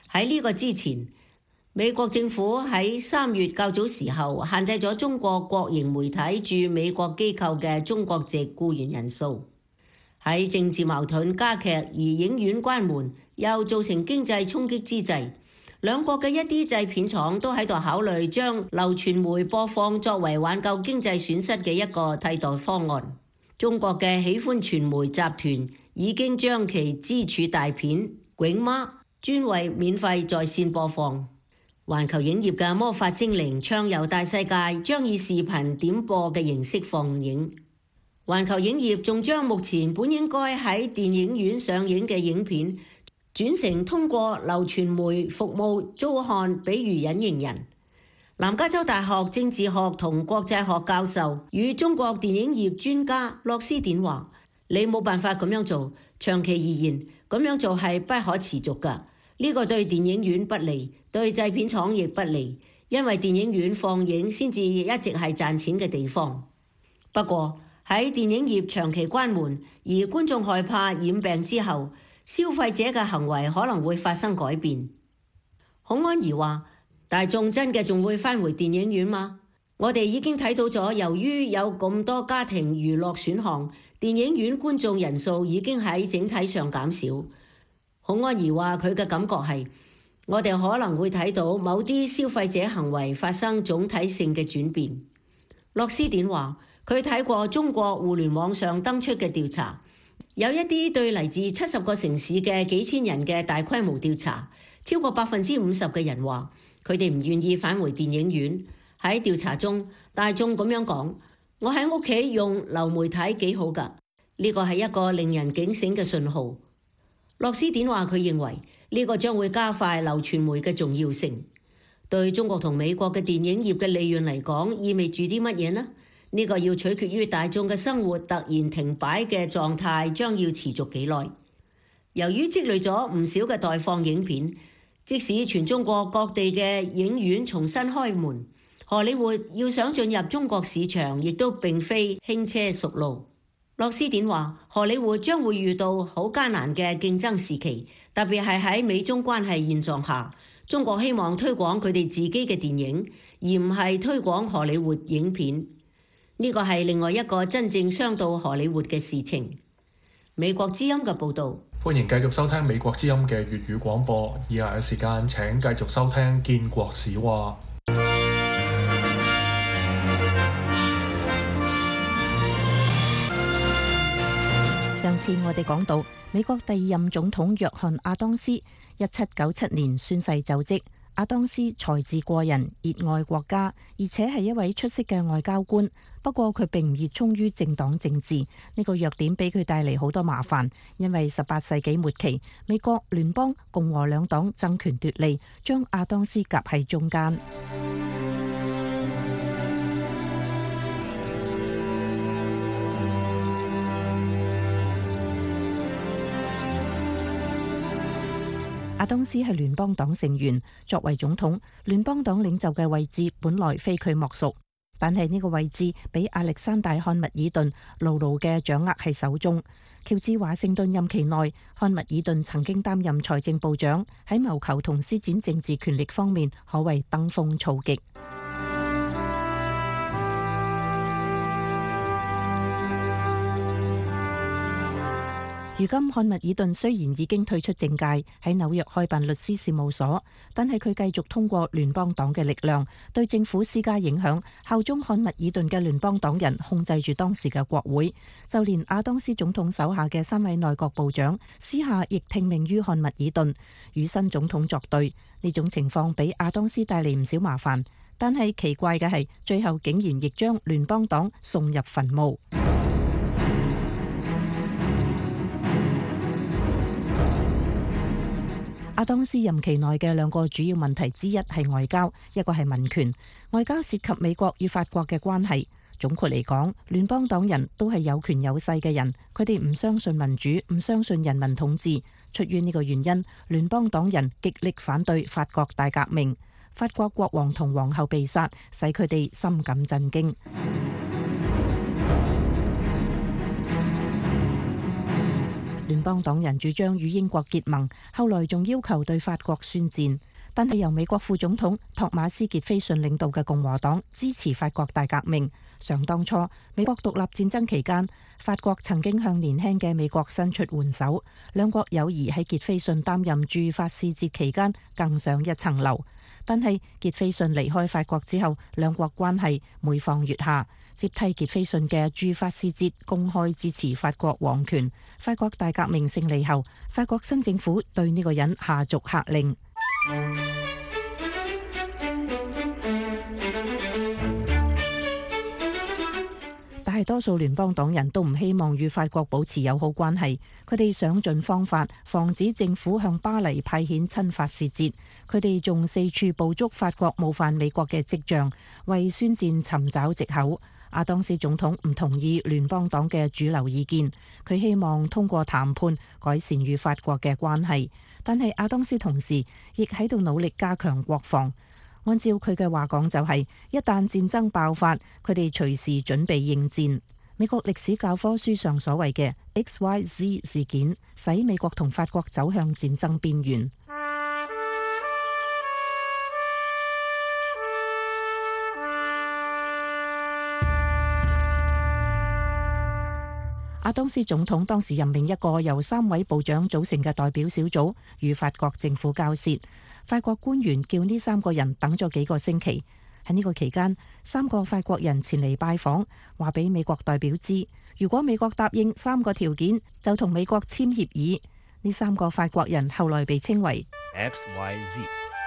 喺呢個之前，美國政府喺3月較早時候限制咗中國國營媒體駐美國機構嘅中國籍僱員人數。喺政治矛盾加劇而影院關門又造成經濟衝擊之際，兩國嘅一啲製片廠都喺度考慮將流傳媒播放作為挽救經濟損失嘅一個替代方案。中國嘅喜歡傳媒集團已經將其支柱大片《囧媽》專為免費在線播放。環球影業嘅《魔法精靈》暢遊大世界將以視頻點播嘅形式放映。環球影業仲將目前本應該喺電影院上映嘅影片轉成通過流傳媒服務租看，比如隱形人。南加州大學政治學同國際學教授與中國電影業專家洛斯典話：你冇辦法咁樣做，長期而言咁樣做係不可持續㗎。呢個對電影院不利，對製片廠亦不利，因為電影院放映先至一直係賺錢嘅地方。不過喺電影業長期關門，而觀眾害怕染病之後，消費者嘅行為可能會發生改變。孔安儀話：大眾真嘅仲會返回電影院嗎？我哋已經睇到咗，由於有咁多家庭娛樂選項，電影院觀眾人數已經喺整體上減少。孔安儀話：佢嘅感覺係，我哋可能會睇到某啲消費者行為發生總體性嘅轉變。洛斯典話：佢睇過中國互聯網上登出嘅調查，有一啲對嚟自70個城市嘅幾千人嘅大規模調查，超過50%嘅人話佢哋唔願意返回電影院。喺調查中，大眾咁樣講：我喺屋企用流媒體幾好㗎。呢個係一個令人警醒嘅信號。洛斯典話：佢認為呢個將會加快流傳媒嘅重要性。對中國同美國嘅電影業嘅利潤嚟講，意味住啲乜嘢呢？呢個要取決於大眾嘅生活突然停擺嘅狀態將要持續幾耐。由於積累咗唔少嘅待放影片，即使全中國各地嘅影院重新開門，荷里活要想進入中國市場，亦都並非輕車熟路。洛斯典話：荷里活將會遇到好艱難嘅競爭時期，特別係喺美中關係現狀下，中國希望推廣佢哋自己嘅電影，而唔係推廣荷里活影片。呢個係另外一個真正傷到荷里活嘅事情。美國之音嘅報導。 歡迎繼續收聽美國之音嘅粵語廣播。以下嘅時間請繼續收聽建國史話。 上次我哋講到美國第2任總統約翰亞當斯1797年宣誓就職。亞當斯才智過人，熱愛國家，而且係一位出色嘅外交官。不過佢並唔熱衷於政黨政治，呢個弱點俾佢帶嚟好多麻煩。因為18世紀末期，美國聯邦共和兩黨爭權奪利，將亞當斯夾喺中間。亞當斯係聯邦黨成員，作為總統，聯邦黨領袖嘅位置本來非佢莫屬。但係呢個位置俾亞歷山大漢密爾頓牢牢嘅掌握喺手中。喬治華盛頓任期內，漢密爾頓曾經擔任財政部長，喺謀求同施展政治權力方面可謂登峰造極。如今漢密爾頓雖然已經退出政界，喺紐約開辦律師事務所，但係佢繼續通過聯邦黨嘅力量對政府施加影響，效忠漢密爾頓嘅聯邦黨人控制住當時嘅國會，就連亞當斯總統手下嘅3位內閣部長私下亦聽命於漢密爾頓，與新總統作對。呢種情況俾亞當斯帶嚟唔少麻煩，但係奇怪嘅係，最後竟然亦將聯邦黨送入墳墓。亞當斯任期內嘅2個主要問題之一係外交，一個係民權。外交涉及美國與法國嘅關係。總括嚟講，聯邦黨人都係有權有勢嘅人，佢哋唔相信民主，唔相信人民統治。出於呢個原因，聯邦黨人極力反對法國大革命。法國國王同皇后被殺，使佢哋深感震驚。 聯邦黨人主張與英國結盟，後來仲要求對法國宣戰。但係由美國副總統托馬斯傑菲遜領導嘅共和黨支持法國大革命。想當初美國獨立戰爭期間，法國曾經向年輕嘅美國伸出援手，兩國友誼喺傑菲遜擔任駐法使節期間更上一層樓。但係傑菲遜離開法國之後，兩國關係每況愈下。接替傑菲遜嘅駐法使節公開支持法國王權。法國大革命勝利後，法國新政府對呢個人下逐客令。大多數聯邦黨人都唔希望與法國保持友好關係，佢哋想盡方法防止政府向巴黎派遣親法使節。佢哋仲四處捕捉法國冒犯美國嘅跡象，為宣戰尋找藉口。阿當斯總統唔同意聯邦黨嘅主流意見，佢希望通過談判改善與法國嘅關係。但係阿當斯同時亦喺度努力加強國防。按照佢嘅話講就係，一旦戰爭爆發，佢哋隨時準備應戰。美國歷史教科書上所謂嘅 XYZ 事件，使美國同法國走向戰爭邊緣。阿當斯總統當時任命一個由3位部長組成嘅代表小組，與法國政府交涉。法國官員叫呢3個人等咗幾個星期。喺呢個期間，3個法國人前嚟拜訪，話俾美國代表知，如果美國答應3個條件，就同美國簽協議。呢3個法國人後來被稱為 XYZ。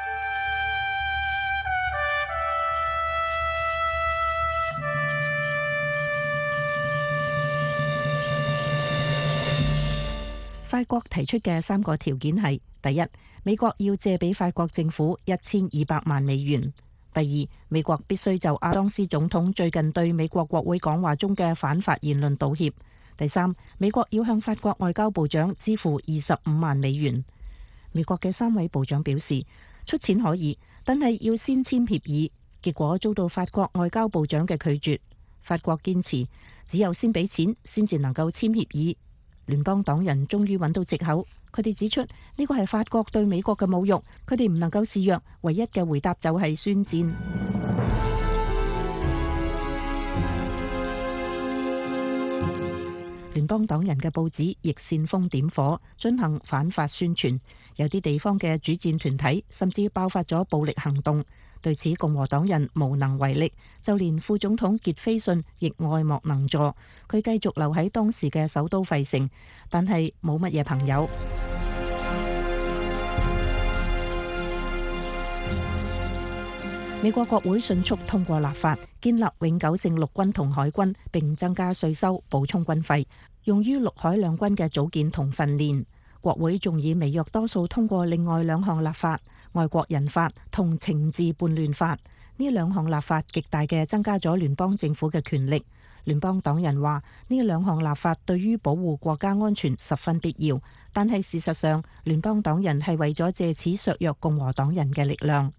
法國提出嘅3個條件係：第一，美國要借俾法國政府1200萬美元；第二，美國必須就阿當斯總統最近對美國國會講話中嘅反法言論道歉；第三，美國要向法國外交部長支付25萬美元。美國嘅3位部長表示出錢可以，但係要先簽協議，結果遭到法國外交部長嘅拒絕。法國堅持只有先俾錢先至能夠簽協議。聯邦黨人終於揾到藉口，佢哋指出呢個係法國對美國嘅侮辱，佢哋唔能夠示弱，唯一嘅回答就係宣戰。聯邦黨人嘅報紙亦煽風點火，進行反法宣傳，有啲地方嘅主戰團體甚至爆發咗暴力行動。對此，共和黨人無能為力，就連副總統傑菲遜亦愛莫能助。佢繼續留喺當時嘅首都費城，但係冇乜嘢朋友。美國國會迅速通過立法，建立永久性陸軍同海軍，並增加稅收，補充軍費，用於陸海兩軍嘅組建同訓練。國會仲以微弱多數通過另外2項立法。外國人法同懲治叛亂法，呢2項立法極大嘅增加咗聯邦政府嘅權力。聯邦黨人話呢2項立法對於保護國家安全十分必要，但係事實上聯邦黨人係為咗借此削弱共和黨人嘅力量。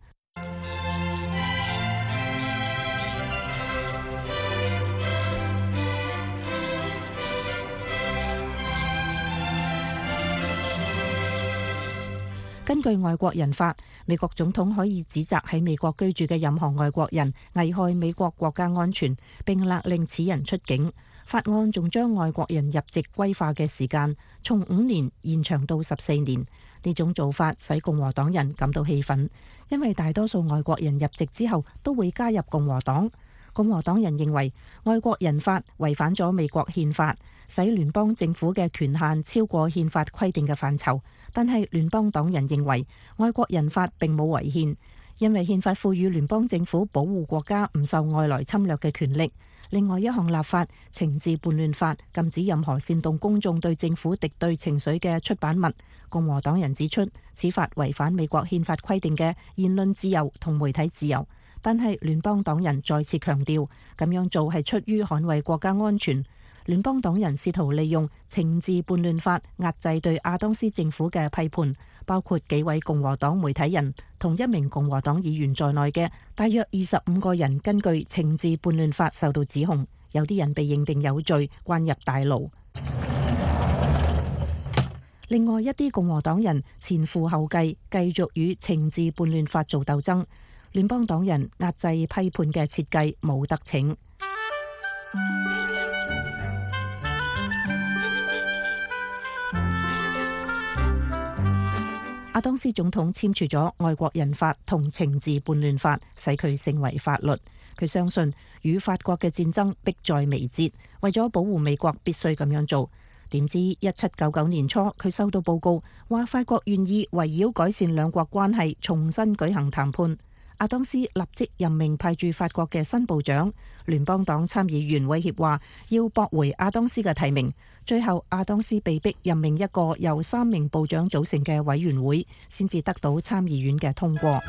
根據外國人法，美國總統可以指責喺美國居住嘅任何外國人危害美國國家安全，並勒令此人出境。法案仲將外國人入籍歸化嘅時間從5年延長到14年。呢種做法使共和黨人感到氣憤，因為大多數外國人入籍之後都會加入共和黨。共和黨人認為外國人法違反咗美國憲法，使聯邦政府嘅權限超過憲法規定嘅範疇。但係聯邦黨人認為外國人法並冇違憲，因為憲法賦予聯邦政府保護國家唔受外來侵略嘅權力。另外一項立法懲治叛亂法禁止任何煽動公眾對政府敵對情緒嘅出版物。共和黨人指出此法違反美國憲法規定嘅言論自由同媒體自由，但係聯邦黨人再次強調咁樣做係出於捍衛國家安全。聯邦黨人試圖利用懲治叛亂法壓制對阿當斯政府嘅批判，包括幾位共和黨媒體人同1名共和黨議員在內嘅大約25個人，根據懲治叛亂法受到指控，有啲人被認定有罪，關入大牢。 另外一啲共和黨人前赴後繼，繼續與懲治叛亂法做鬥爭。聯邦黨人壓制批判嘅設計冇得逞。阿當斯總統簽署咗外國人法同懲治叛亂法，使佢成為法律。佢相信與法國嘅戰爭迫在眉睫，為咗保護美國必須咁樣做。點知1799年初，佢收到報告話法國願意圍繞改善兩國關係重新舉行談判。阿當斯立即任命派駐法國嘅新部長。聯邦黨參議員威脅話要駁回阿當斯嘅提名。最後阿當斯被迫任命一個由3名部長組成嘅委員會，先至得到參議院嘅通過。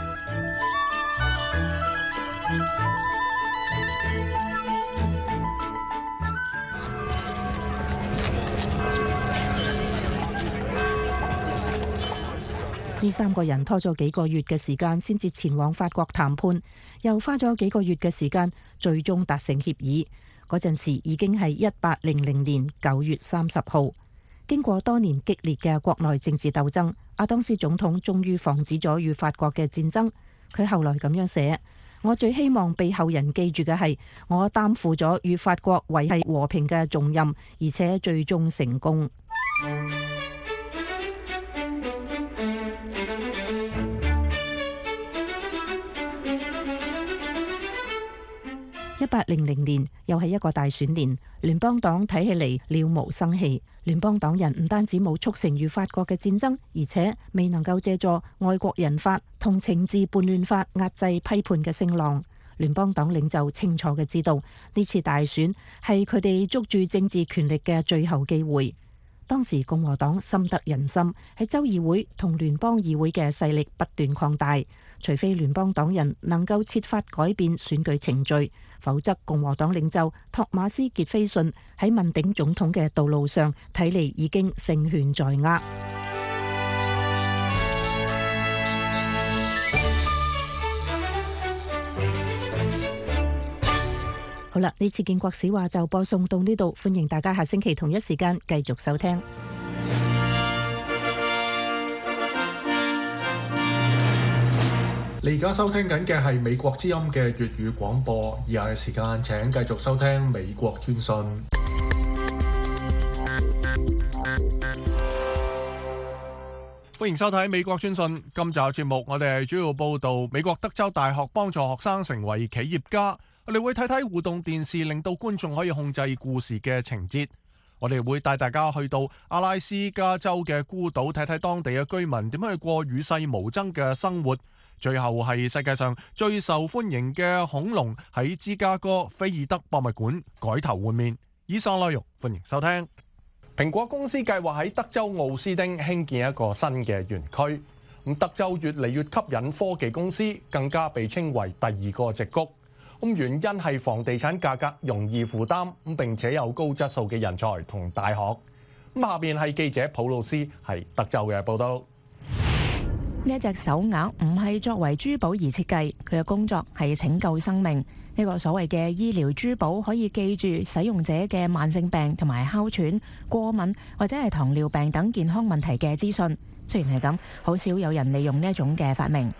呢3個人拖咗幾個月嘅時間先至前往法國談判，又花咗幾個月嘅時間，最終達成協議。嗰陣時已經係1800年9月30號。經過多年激烈嘅國內政治鬥爭，阿當斯總統終於防止咗與法國嘅戰爭。佢後來咁樣寫：我最希望被後人記住嘅係，我擔負咗與法國維繫和平嘅重任，而且最終成功。1800年又係一個大選年，聯邦黨睇起嚟了無生氣。聯邦黨人唔單止冇促成與法國嘅戰爭，而且未能夠借助外國人法同懲治叛亂法壓制批判嘅聲浪。聯邦黨領袖清楚嘅知道，呢次大選係佢哋捉住政治權力嘅最後機會。當時共和黨深得人心，喺州議會同聯邦議會嘅勢力不斷擴大。除非聯邦黨人能夠設法改變選舉程序，否則共和黨領袖托馬斯傑菲遜喺問鼎總統嘅道路上，睇嚟已經勝券在握。好啦，呢次建國史話就播送到呢度，歡迎大家下星期同一時間繼續收聽。 你而家收聽緊嘅係美國之音嘅粵語廣播，以下嘅時間請繼續收聽美國專訊。 歡迎收睇美國專訊。今集節目我哋係主要報道美國德州大學幫助學生成為企業家。我哋會睇睇互動電視令到觀眾可以控制故事嘅情節。我哋會帶大家去到阿拉斯加州嘅孤島，睇睇當地嘅居民點樣去過與世無爭嘅生活。最後係世界上最受歡迎嘅恐龍喺芝加哥菲爾德博物館改頭換面。以上內容歡迎收聽。蘋果公司計劃喺德州奧斯丁興建一個新嘅園區。德州越嚟越吸引科技公司，更加被稱為第二個矽谷。原因係房地產價格容易負擔，並且有高質素嘅人才同大學。下面係記者普魯斯係德州嘅報道。 呢一隻手鐲唔係作為珠寶而設計，佢嘅工作係拯救生命。呢個所謂嘅醫療珠寶可以記住使用者嘅慢性病同埋哮喘、過敏或者係糖尿病等健康問題嘅資訊。雖然係咁，好少有人利用呢一種嘅發明。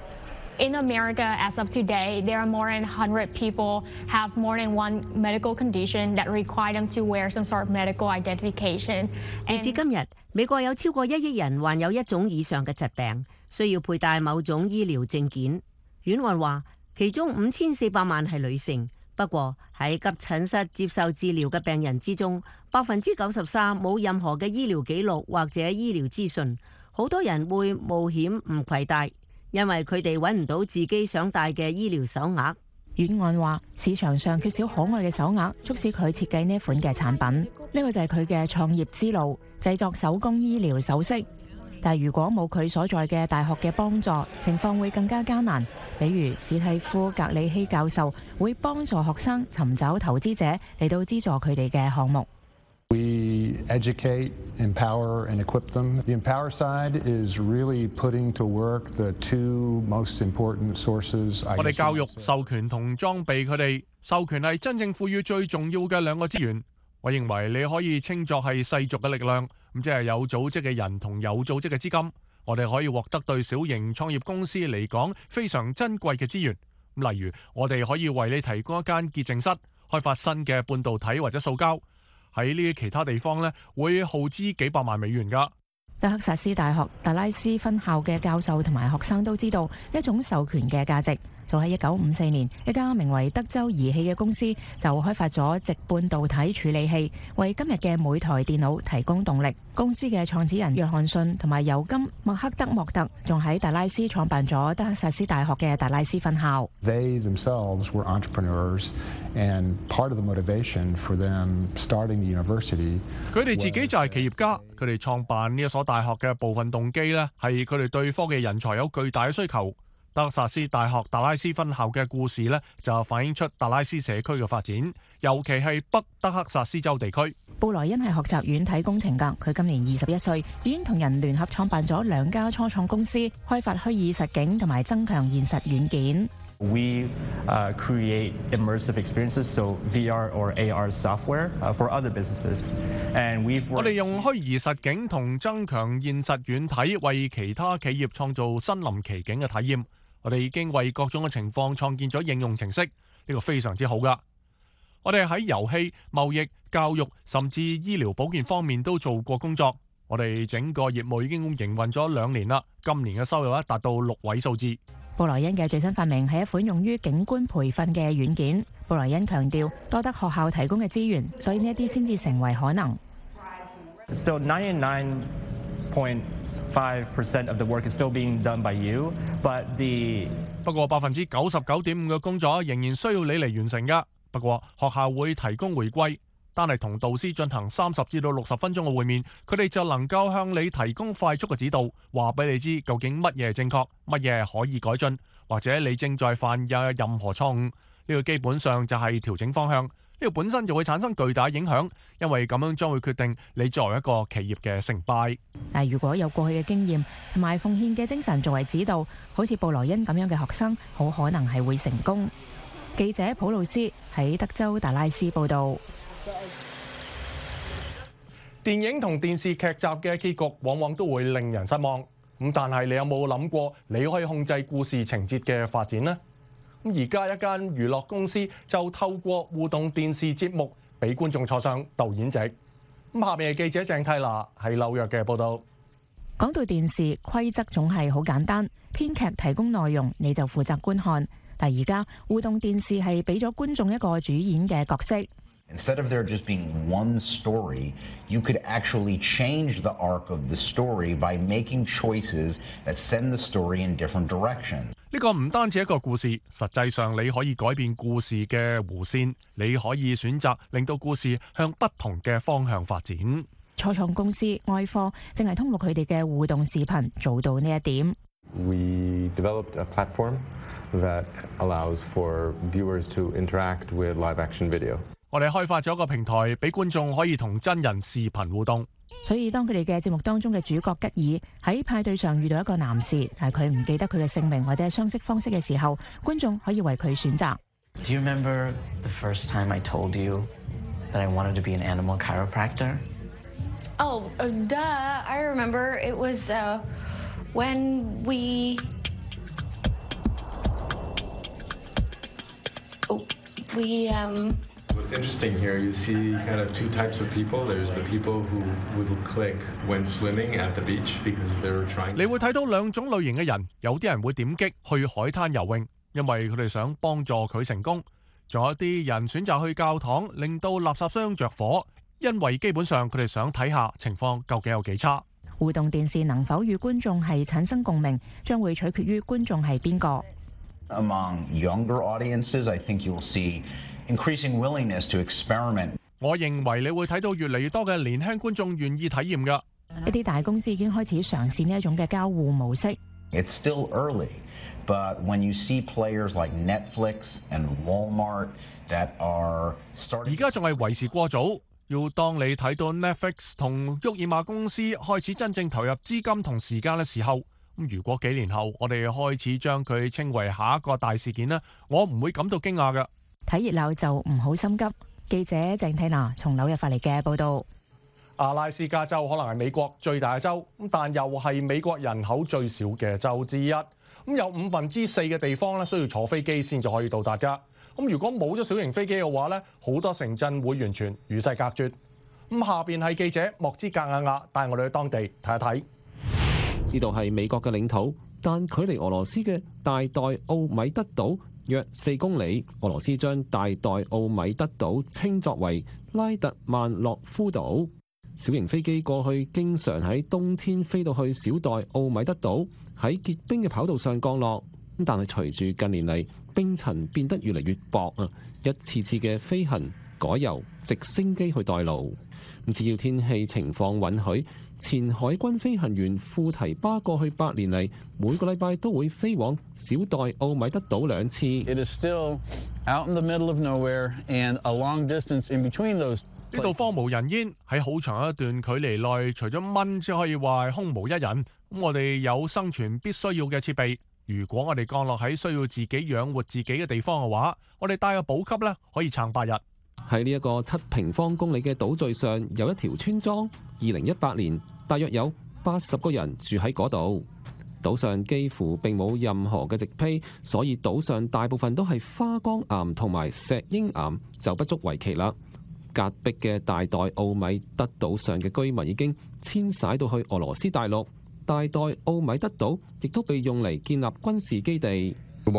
In America, as of today, there are more than 100 people have more than one medical condition that require them to wear some sort of medical identification. 截至今日，美國有超過1億人患有一種以上嘅疾病，需要佩戴某種醫療證件。院案話，其中5400萬係女性。不過喺急診室接受治療嘅病人之中，93%冇任何嘅醫療記錄或者醫療資訊。好多人會冒險唔攜帶，因為佢哋揾唔到自己想戴嘅醫療手鐲。 院案話，市場上缺少可愛嘅手鐲，促使佢設計呢款嘅產品。呢個就係佢嘅創業之路，製作手工醫療首飾。但如果冇佢所在嘅大學嘅幫助，情況會更加艱難。比如史蒂夫·格里希教授會幫助學生尋找投資者嚟到資助佢哋嘅項目。 We educate, empower, and equip them. The empower side is really putting to work the two most important sources. 我哋教育、授權同裝備佢哋。授權係真正賦予最重要嘅兩個資源。我認為你可以稱作係世俗嘅力量， 咁即係有組織嘅人同有組織嘅資金，我哋可以獲得對小型創業公司嚟講非常珍貴嘅資源。例如，我哋可以為你提供一間潔淨室，開發新嘅半導體或者塑膠。喺呢啲其他地方呢，會耗資幾百萬美元㗎。 德克薩斯大學達拉斯分校嘅教授同埋學生都知道一種授權嘅價值。就喺1954年，一家名為德州儀器嘅公司就開發咗矽半導體處理器，為今日嘅每台電腦提供動力。公司嘅創始人約翰遜同埋尤金麥克德莫特仲喺達拉斯創辦咗德克薩斯大學嘅達拉斯分校。 They themselves were entrepreneurs, and part of the motivation for them starting the university. 佢哋自己就係企業家，佢哋創辦呢一所大學嘅部分動機呢，係佢哋對科技人才有巨大嘅需求。德克薩斯大學達拉斯分校嘅故事呢，就反映出達拉斯社區嘅發展，尤其係北德克薩斯州地區。 布萊恩係學習軟體工程㗎，佢今年21歲，已經同人聯合創辦咗2家初創公司，開發虛擬實境同埋增強現實軟件。 We create immersive experiences, so VR or AR software for other businesses. And we've 我哋用虛擬實境同增強現實軟體為其他企業創造身臨其境嘅體驗。我哋已經為各種嘅情況創建咗應用程式，呢個非常之好㗎。我哋喺遊戲、貿易、教育甚至醫療保健方面都做過工作。我哋整個業務已經營運咗2年啦，今年嘅收入達到6位數字。 布萊恩嘅最新發明係一款用於警官培訓嘅軟件。布萊恩強調，多得學校提供嘅資源，所以呢一啲先至成為可能。 So 99.5% of the work is still being done by you, but 不過99.5%嘅工作仍然需要你嚟完成㗎。不過學校會提供回饋，單係同導師進行30至到60分鐘嘅會面，佢哋就能夠向你提供快速嘅指導，話俾你知究竟乜嘢係正確，乜嘢係可以改進，或者你正在犯嘅任何錯誤。呢個基本上就係調整方向。呢個本身就會產生巨大影響，因為咁樣將會決定你作為一個企業嘅成敗。 但如果有過去嘅經驗同埋奉獻嘅精神作為指導，好似布萊恩咁樣嘅學生，好可能係會成功。記者普魯斯喺德州達拉斯報導。 電影同電視劇集嘅結局往往都會令人失望。咁但係你有冇諗過你可以控制故事情節嘅發展呢？咁而家一間娛樂公司就透過互動電視節目俾觀眾坐上導演席。咁下面係記者鄭泰娜喺紐約嘅報導。 講到電視規則總係好簡單，編劇提供內容你就負責觀看。但而家互動電視係俾咗觀眾一個主演嘅角色。 Instead of there just being one story, you could actually change the arc of the story by making choices that send the story in different directions. 呢個唔單止一個故事，實際上你可以改變故事嘅弧線，你可以選擇令到故事向不同嘅方向發展。 初創公司愛科正係通過佢哋嘅互動視頻做到呢一點。 We developed a platform that allows for viewers to interact with live action video. 我哋開發咗一個平台，俾觀眾可以同真人視頻互動。 所以當佢哋嘅節目當中嘅主角吉爾喺派對上遇到一個男士，但係佢唔記得佢嘅姓名或者係相識方式嘅時候，觀眾可以為佢選擇。 Do you remember the first time I told you that I wanted to be an animal chiropractor? Oh, duh. I remember. It was when we What's interesting here, you see kind of two types of people. There's the people who will click when swimming at the beach because they're trying. 你會睇到2種類型嘅人，有啲人會點擊去海灘游泳，因為佢哋想幫助佢成功；仲有啲人選擇去教堂，令到垃圾箱着火，因為基本上佢哋想睇下情況究竟有幾差。 互動電視能否與觀眾係產生共鳴，將會取決於觀眾係邊個。 Among younger audiences, I think you'll see increasing willingness to experiment. 我認為你會睇到越嚟越多嘅年輕觀眾願意體驗㗎。 一啲大公司已經開始嘗試呢一種嘅交互模式。 It's still early, but when you see players like Netflix and Walmart that are starting， 而家仲係為時過早。要當你睇到 Netflix 同沃爾瑪公司開始真正投入資金同時間嘅時候，咁如果幾年後我哋開始將佢稱為下一個大事件呢，我唔會感到驚訝㗎。 睇熱鬧就唔好心急。記者鄭緹娜從紐約發嚟嘅報導。 阿拉斯加州可能係美國最大嘅州，咁但又係美國人口最少嘅州之一。咁有4/5嘅地方咧需要坐飛機先至可以到達㗎。咁如果冇咗小型飛機嘅話咧，好多城鎮會完全與世隔絕。咁下邊係記者莫茲格亞亞帶我哋去當地睇一睇。 呢度係美國嘅領土，但距離俄羅斯嘅大代奧米德島約4公里。俄羅斯將大代奧米德島稱作為拉特曼諾夫島。小型飛機過去經常喺冬天飛到去小代奧米德島，喺結冰嘅跑道上降落。但係隨住近年嚟冰層變得越嚟越薄啊，一次次嘅飛行改由直升機去代勞。只要天氣情況允許，前海軍飛行員庫提巴過去8年嚟，每個禮拜都會飛往小代奧米德島2次。 It is still out in the middle of nowhere and a long distance in between those。 呢度荒無人煙，喺好長一段距離內，除咗蚊，只可以話係空無一人。咁我哋有生存必須要嘅設備。如果我哋降落喺需要自己養活自己嘅地方嘅話，我哋帶個補給咧可以撐8日。 喺呢一個7平方公里嘅島嶼上，有一條村莊。2018年，大約有80個人住喺嗰度。島上幾乎並冇任何嘅植被，所以島上大部分都係花崗岩同埋石英岩，就不足為奇啦。隔壁嘅大代奧米德島上嘅居民已經遷徙到去俄羅斯大陸。大代奧米德島亦都被用嚟建立軍事基地。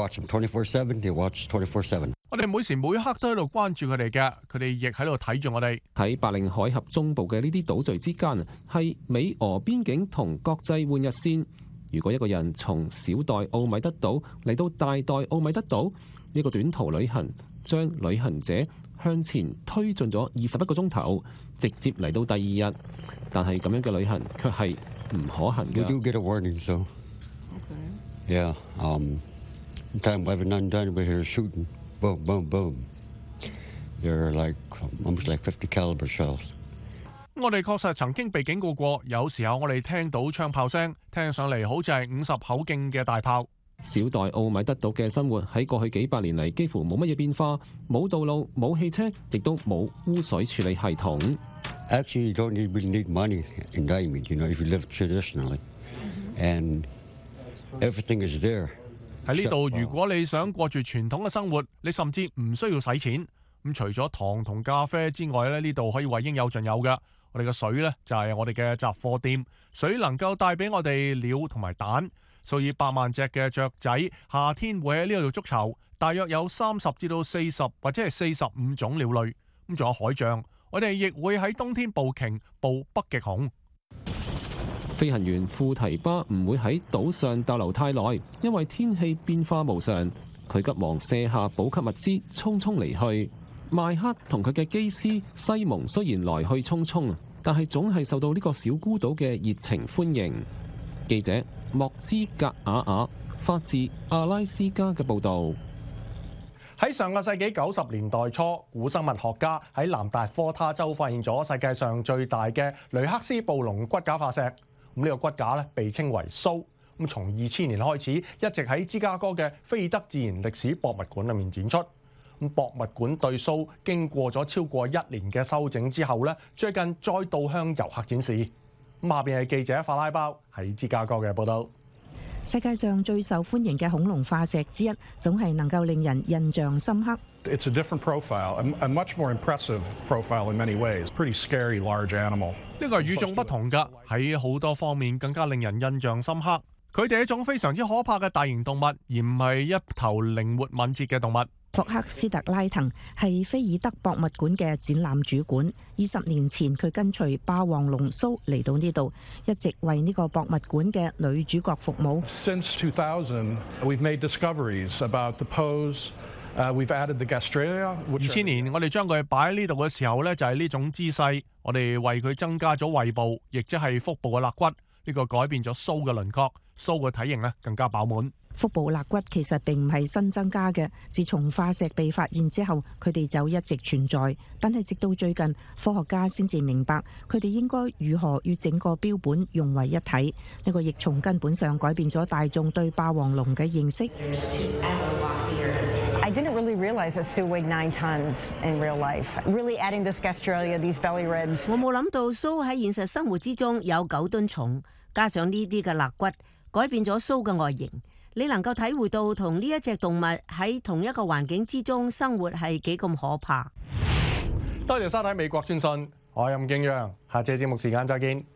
我哋每時每刻都喺度關注佢哋嘅，佢哋亦喺度睇住我哋。喺白令海峽中部嘅呢啲島嶼之間，係美俄邊境同國際換日線。如果一個人從小代奧米德島嚟到大代奧米德島，呢個短途旅行將旅行者向前推進咗21個鐘頭，直接嚟到第2日。但係咁樣嘅旅行卻係唔可行嘅。 Time 11 undone, we hear shooting, boom, boom, boom. They're like almost like 50 caliber shells. 我哋確實曾經被警告過，有時候我哋聽到槍炮聲，聽上嚟好似係50口徑嘅大炮。 小代奧米德島嘅生活喺過去幾百年嚟幾乎冇乜嘢變化，冇道路、冇汽車，亦都冇污水處理系統。 Actually, you don't really need money in Diamond, you know, if you live traditionally, and everything is there. 喺呢度，如果你想過住傳統嘅生活，你甚至唔需要使錢。咁除咗糖同咖啡之外咧，呢度可以話應有盡有嘅。我哋嘅水呢，就係我哋嘅雜貨店，水能夠帶俾我哋鳥同埋蛋。數以百萬隻嘅雀仔夏天會喺呢度築巢，大約有30至到40或者係45種鳥類。咁仲有海象，我哋亦會喺冬天捕鯨、捕北極熊。 飛行員庫提巴唔會喺島上逗留太耐，因為天氣變化無常。佢急忙卸下補給物資，匆匆離去。邁克同佢嘅機師西蒙雖然來去匆匆，但係總係受到呢個小孤島嘅熱情歡迎。記者莫茲格亞亞發自阿拉斯加嘅報導。 喺上個世紀90年代初，古生物學家喺南達科他州發現咗世界上最大嘅雷克斯布隆骨架化石。咁呢個骨架咧被稱為蘇。咁從2000年開始，一直喺芝加哥嘅菲德自然歷史博物館裏面展出。咁博物館對蘇經過咗超過1年嘅修整之後咧，最近再度向遊客展示。咁下邊係記者法拉包喺芝加哥嘅報導。 世界上最受歡迎嘅恐龍化石之一，總係能夠令人印象深刻。 It's a different profile, a much more impressive profile in many ways. Pretty scary large animal. 呢個係與眾不同㗎，喺好多方面更加令人印象深刻。佢哋係一種非常之可怕嘅大型動物，而唔係一頭靈活敏捷嘅動物。 霍克斯特拉滕係菲爾德博物館嘅展覽主管。20年前，佢跟隨霸王龍蘇嚟到呢度，一直為呢個博物館嘅女主角服務。 Since 2000, we've made discoveries about the pose. We've added the gastralia. 2000年，我哋將佢擺喺呢度嘅時候呢，就係呢種姿勢。我哋為佢增加咗胃部，亦即係腹部嘅肋骨。呢個改變咗蘇嘅輪廓，蘇嘅體型呢更加飽滿。 腹部肋骨其實並唔係新增加嘅，自從化石被發現之後，佢哋就一直存在。但係直到最近，科學家先至明白佢哋應該如何與整個標本融為一體。呢個亦從根本上改變咗大眾對霸王龍嘅認識。 I didn't really realize that Sue weighed 9 tons in real life. Really adding this gastrullia, these belly ribs. 我冇諗到蘇喺現實生活之中有9噸重，加上呢啲嘅肋骨，改變咗蘇嘅外形。你能夠體會到同呢一隻動物喺同一個環境之中生活係幾咁可怕。 多謝收睇美國專訊，我係任敬揚，下次節目時間再見。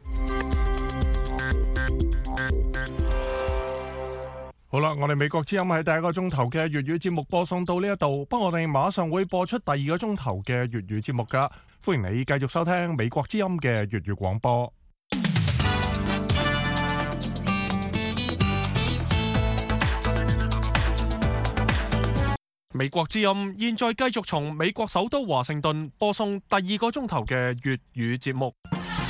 好啦，我哋美國之音喺第一個鐘頭嘅粵語節目播送到呢一度，不過我哋馬上會播出第二個鐘頭嘅粵語節目㗎，歡迎你繼續收聽美國之音嘅粵語廣播。美國之音現在繼續從美國首都華盛頓播送第二個鐘頭嘅粵語節目。